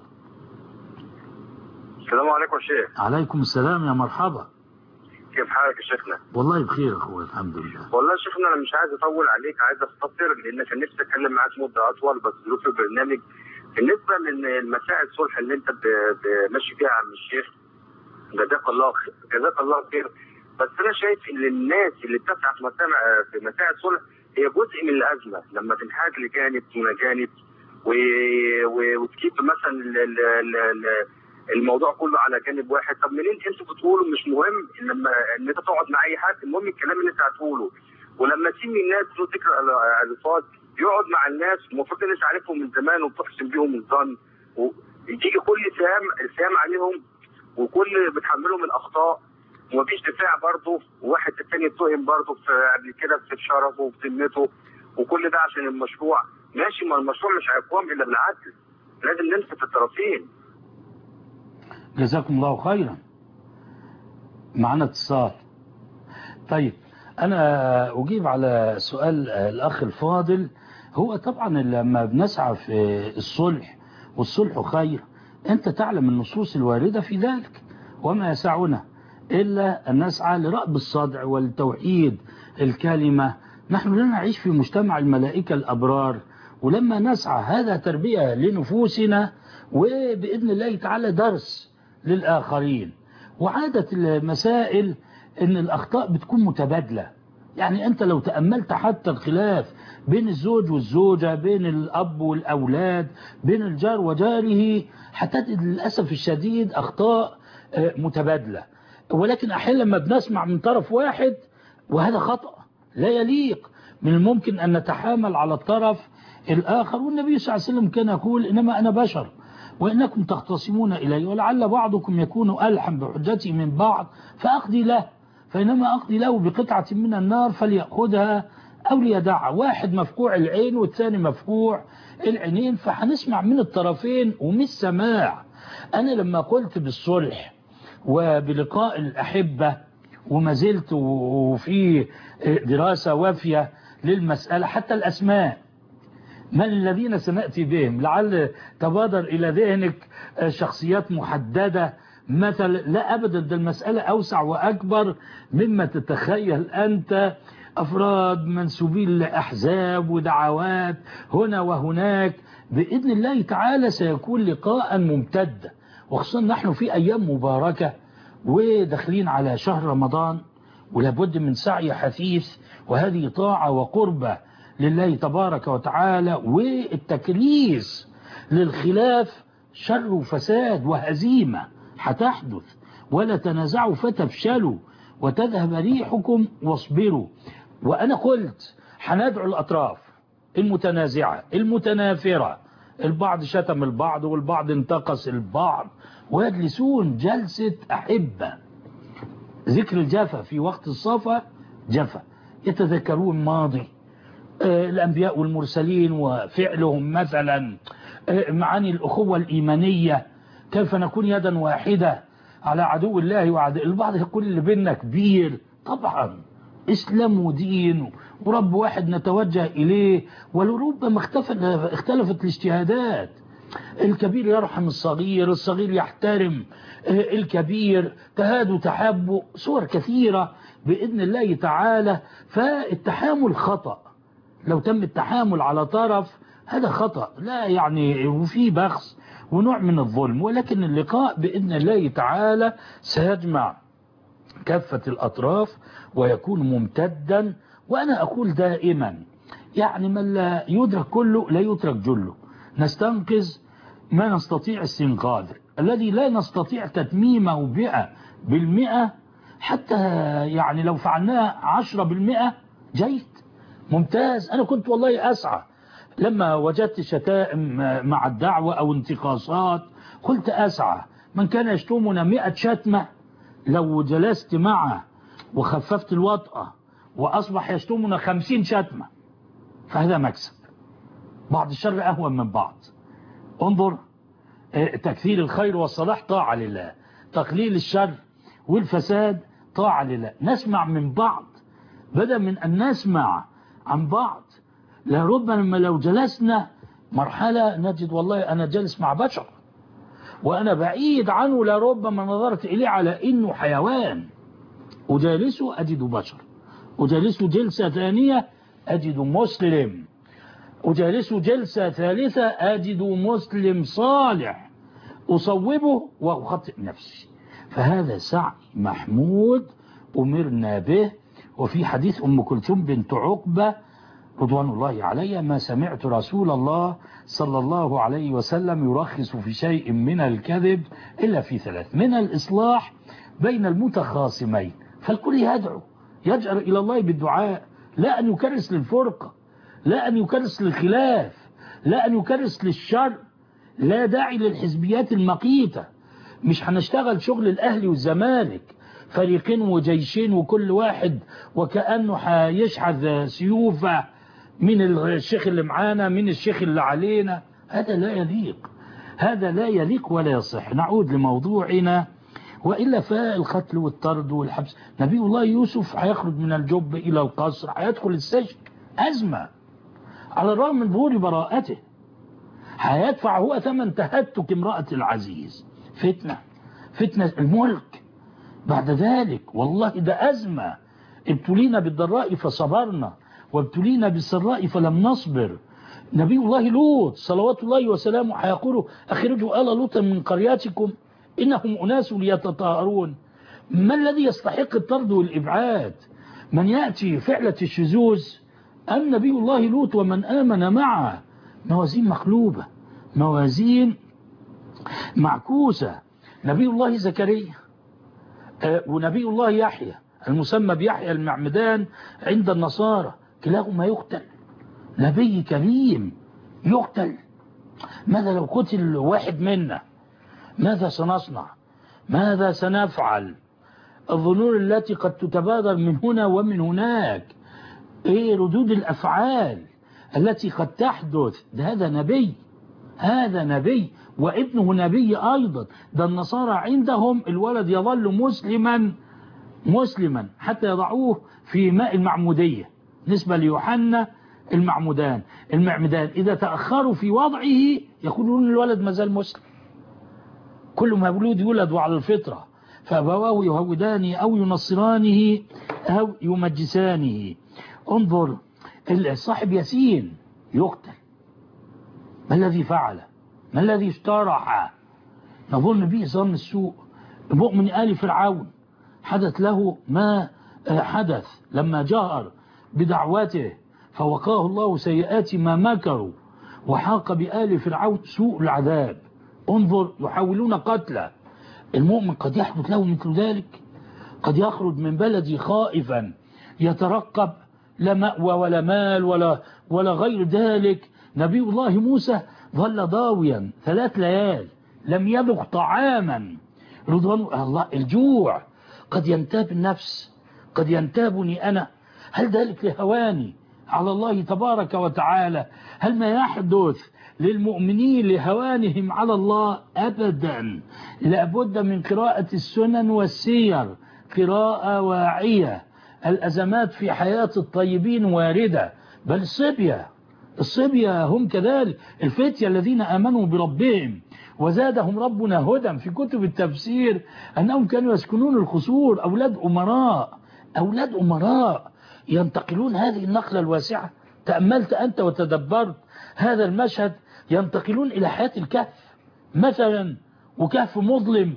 L: السلام عليكم يا شيخ.
B: عليكم السلام يا مرحبا.
L: كيف حالك يا شيخنا؟
B: والله بخير يا اخويا الحمد لله.
L: والله يا شيخنا انا مش عايز اطول عليك، عايز اختصر لان كان نفسي اتكلم معاك مده اطول بس ظروف البرنامج. بالنسبه للمسائل الصلح اللي انت ماشي فيها يا عم الشيخ، جزاك الله خير. بس انا شايف ان الناس اللي بتسعى في مسائل صلح هي جزء من الازمه، لما تنحاز لجانب دون جانب وتجيب مثلا الموضوع كله على جانب واحد. طب منين انتوا بتقولوا مش مهم ان انت تقعد مع اي حد، المهم الكلام اللي انت هتقوله. ولما تسمي الناس بدون ذكر الفاظ يقعد مع الناس، المفروض الناس عارفهم من زمان وبتحسن بيهم الظن، وتيجي كل سهام عليهم وكل بتحملهم الاخطاء ومفيش دفاع برضه، وواحد الثاني يتهم برضه قبل كده في شرفه وفي ذمته، وكل ده عشان المشروع. ماشي، ما المشروع مش هيقوم الا بالعدل، لازم ننصف الطرفين.
B: جزاكم الله خيرا. معنا اتصال. طيب أنا أجيب على سؤال الأخ الفاضل. هو طبعا لما بنسعى في الصلح والصلح خير، أنت تعلم النصوص الواردة في ذلك، وما يسعنا إلا أن نسعى لرأب الصدع والتوحيد الكلمة. نحن لا نعيش في مجتمع الملائكة الأبرار، ولما نسعى هذا تربية لنفوسنا وبإذن الله تعالى درس للآخرين. وعادة المسائل ان الأخطاء بتكون متبادلة. يعني أنت لو تأملت حتى الخلاف بين الزوج والزوجة، بين الأب والأولاد، بين الجار وجاره، هتجد للأسف الشديد أخطاء متبادلة. ولكن أحيانا لما بنسمع من طرف واحد وهذا خطأ لا يليق، من الممكن أن نتحامل على الطرف الآخر. والنبي صلى الله عليه وسلم كان يقول إنما أنا بشر وإنكم تختصمون إلي ولعل بعضكم يكون ألحم بحجتي من بعض فأقضي له، فإنما أقضي له بقطعة من النار فليأخذها أو ليدعها. واحد مفقوع العين والثاني مفقوع العينين، فهنسمع من الطرفين ومش سماع. أنا لما قلت بالصلح وبلقاء الأحبة وما زلت وفي دراسة وافية للمسألة، حتى الأسماء من الذين سنأتي بهم، لعل تبادر إلى ذهنك شخصيات محددة مثل. لا أبدا، ده المسألة أوسع وأكبر مما تتخيل أنت. أفراد منسوبين لأحزاب ودعوات هنا وهناك. بإذن الله تعالى سيكون لقاء ممتد، وخصوصا نحن في أيام مباركة وداخلين على شهر رمضان، ولابد من سعي حثيث، وهذه طاعة وقربة لله تبارك وتعالى. والتكريس للخلاف شر وفساد وهزيمة هتحدث. ولا تنازعوا فتفشلوا وتذهب ريحكم واصبروا. وأنا قلت هندعو الأطراف المتنازعة المتنافرة، البعض شتم البعض والبعض انتقص البعض، ويجلسون جلسة أحبة. ذكر الجفا في وقت الصفا جفا، يتذكرون ماضي الأنبياء والمرسلين وفعلهم مثلا، معاني الأخوة الإيمانية، كيف نكون يدا واحدة على عدو الله وعدو البعض. يقول اللي بيننا كبير، طبعا إسلام ودين ورب واحد نتوجه إليه، ولربما اختلفت الاجتهادات. الكبير يرحم الصغير، الصغير يحترم الكبير، تهادوا تحابوا، صور كثيرة بإذن الله تعالى. فالتحامل خطأ، لو تم التحامل على طرف هذا خطأ، لا يعني وفي بخس ونوع من الظلم. ولكن اللقاء بإذن الله تعالى سيجمع كافة الأطراف ويكون ممتدا. وأنا أقول دائما يعني من لا يدرك كله لا يترك جله. نستنقذ ما نستطيع استنقاذه، الذي لا نستطيع تتميمه 100%، حتى يعني لو فعلناها 10% جيد ممتاز. أنا كنت والله أسعى لما وجدت شتائم مع الدعوة أو انتقاصات، قلت أسعى من كان يشتمنا 100 شتمة لو جلست معه وخففت الوطأة وأصبح يشتمنا 50 شتمة فهذا مكسب. بعض الشر أهون من بعض. انظر، تكثير الخير والصلاح طاعة لله، تقليل الشر والفساد طاعة لله. نسمع من بعض بدل من أن نسمع عن بعض. لربما لو جلسنا مرحلة نجد والله أنا جالس مع بشر وأنا بعيد عنه، لربما نظرت إليه على إنه حيوان، أجالسه أجد بشر، أجالسه جلسة ثانية أجد مسلم، أجالسه جلسة ثالثة أجد مسلم صالح، أصوبه وأخطئ نفسي. فهذا سعي محمود أمرنا به. وفي حديث أم كلثوم بنت عقبة رضوان الله عليها: ما سمعت رسول الله صلى الله عليه وسلم يرخص في شيء من الكذب إلا في 3: من الإصلاح بين المتخاصمين، فالكل يجأر إلى الله بالدعاء، لا أن يكرس للفرقة، لا أن يكرس للخلاف، لا أن يكرس للشر، لا داعي للحزبيات المقيتة. مش هنشتغل شغل الأهلي والزمالك، فريقين وجيشين وكل واحد وكأنه هيشحذ سيوفه من الشيخ اللي معانا من الشيخ اللي علينا. هذا لا يليق، هذا لا يليق ولا يصح. نعود لموضوعنا. وإلا فالقتل والطرد والحبس، نبي الله يوسف هيخرج من الجب إلى القصر، هيدخل السجن، أزمة على الرغم من ظهور براءته، هيدفع هو ثمن تهتك امرأة العزيز، فتنة الملك. بعد ذلك والله ده أزمة. ابتلينا بالضراء فصبرنا وابتلينا بالسراء فلم نصبر. نبي الله لوط صلوات الله وسلامه هيقول: أخرجوا آل لوط من قرياتكم إنهم أناس يتطهرون. ما الذي يستحق الطرد والإبعاد؟ من يأتي فعلة الشذوذ أم نبي الله لوط ومن آمن معه؟ موازين مقلوبة، موازين معكوسة. نبي الله زكريا ونبي الله يحيى المسمى بيحيى المعمدان عند النصارى، كلاهما يقتل. نبي كريم يقتل. ماذا لو قتل واحد منا؟ ماذا سنصنع؟ ماذا سنفعل؟ الظنون التي قد تتبادر من هنا ومن هناك، ايه ردود الأفعال التي قد تحدث؟ هذا نبي وابنه نبي أيضا. ده النصارى عندهم الولد يظل مسلما حتى يضعوه في ماء المعمودية، نسبة ليوحنا المعمدان. إذا تأخروا في وضعه يقولون الولد مازال مسلم. كل مولود يولد على الفطرة، فأبواه يهودانه أو ينصرانه أو يمجسانه. انظر صاحب ياسين يقتل. ما الذي فعل؟ ما الذي اجترح؟ نظن به ظن السوء. مؤمن آل فرعون حدث له ما حدث لما جهر بدعوته، فوقاه الله سيئات ما مكروا، وحاق بآل فرعون سوء العذاب. انظر يحاولون قتله. المؤمن قد يحدث له مثل ذلك، قد يخرج من بلدي خائفا يترقب، لا مأوى ولا مال ولا غير ذلك. نبي الله موسى ظل ضاويا 3 ليال لم يذق طعاما، رضوان الله. الجوع قد ينتاب النفس، قد ينتابني أنا. هل ذلك لهواني على الله تبارك وتعالى؟ هل ما يحدث للمؤمنين لهوانهم على الله؟ أبدا. لابد من قراءة السنن والسير، قراءة واعية. الأزمات في حياة الطيبين واردة، بل الصبية هم كذلك، الفتية الذين آمنوا بربهم وزادهم ربنا هدى. في كتب التفسير أنهم كانوا يسكنون القصور، أولاد أمراء ينتقلون هذه النقلة الواسعة. تأملت أنت وتدبرت هذا المشهد، ينتقلون إلى حياة الكهف مثلا، وكهف مظلم،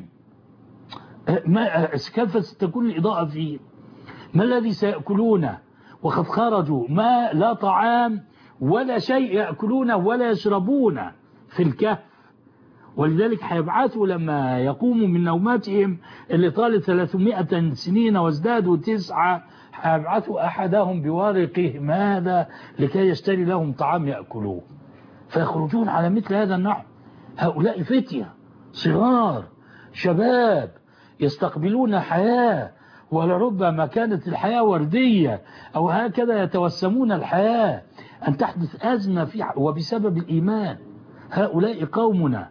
B: كيف ستكون الإضاءة فيه؟ ما الذي سيأكلونه؟ وقد خرجوا ما لا طعام ولا شيء يأكلونه ولا يشربونه في الكهف. ولذلك هيبعثوا لما يقوموا من نوماتهم اللي طالت 300 سنين وازدادوا 9، هيبعثوا أحدهم بورقهم هذا لكي يشتري لهم طعام يأكلوه، فيخرجون على مثل هذا النحو. هؤلاء فتية صغار شباب يستقبلون حياة، ولربما كانت الحياة وردية أو هكذا يتوسمون الحياة، أن تحدث أزمة وبسبب الإيمان. هؤلاء قومنا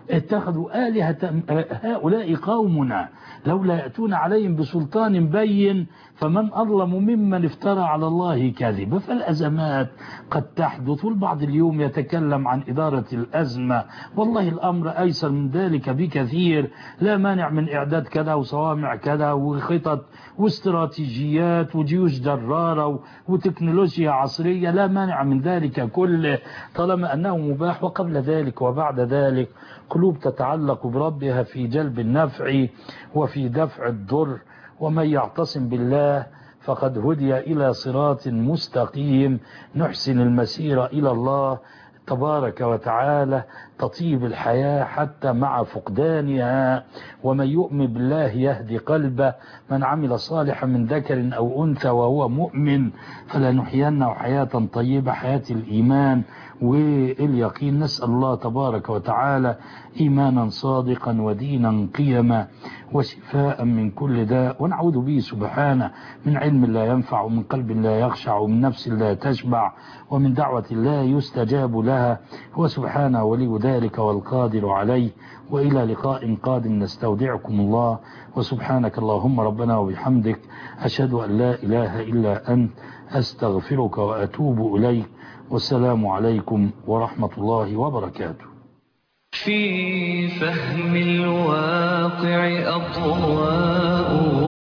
B: اتخذوا آلهة هؤلاء قومنا لولا يأتون عليهم بسلطان بين فمن أظلم ممن افترى على الله كذبا. فالأزمات قد تحدث، والبعض اليوم يتكلم عن إدارة الأزمة، والله الأمر أيسر من ذلك بكثير. لا مانع من إعداد كذا وصوامع كذا وخطط واستراتيجيات وجيوش جرارة وتكنولوجيا عصرية، لا مانع من ذلك كله طالما أنه مباح. وقبل ذلك وبعد ذلك قلوب تتعلق بربها في جلب النفع وفي دفع الضر، ومن يعتصم بالله فقد هدي إلى صراط مستقيم. نحسن المسير إلى الله تبارك وتعالى، تطيب الحياة حتى مع فقدانها. ومن يؤمن بالله يهدي قلبه، من عمل صالحا من ذكر أو أنثى وهو مؤمن فلنحيينه حياة طيبة، حياة الإيمان واليقين. نسأل الله تبارك وتعالى إيمانا صادقا ودينا قيما وشفاء من كل داء، ونعوذ به سبحانه من علم لا ينفع ومن قلب لا يخشع ومن نفس لا تشبع ومن دعوة لا يستجاب لها. هو سبحانه ولي ذلك والقادر عليه. وإلى لقاء قادم نستودعكم الله، وسبحانك اللهم ربنا وبحمدك أشهد أن لا إله إلا أنت أستغفرك وأتوب إليك. والسلام عليكم ورحمة الله وبركاته.
A: في فهم الواقع أضواء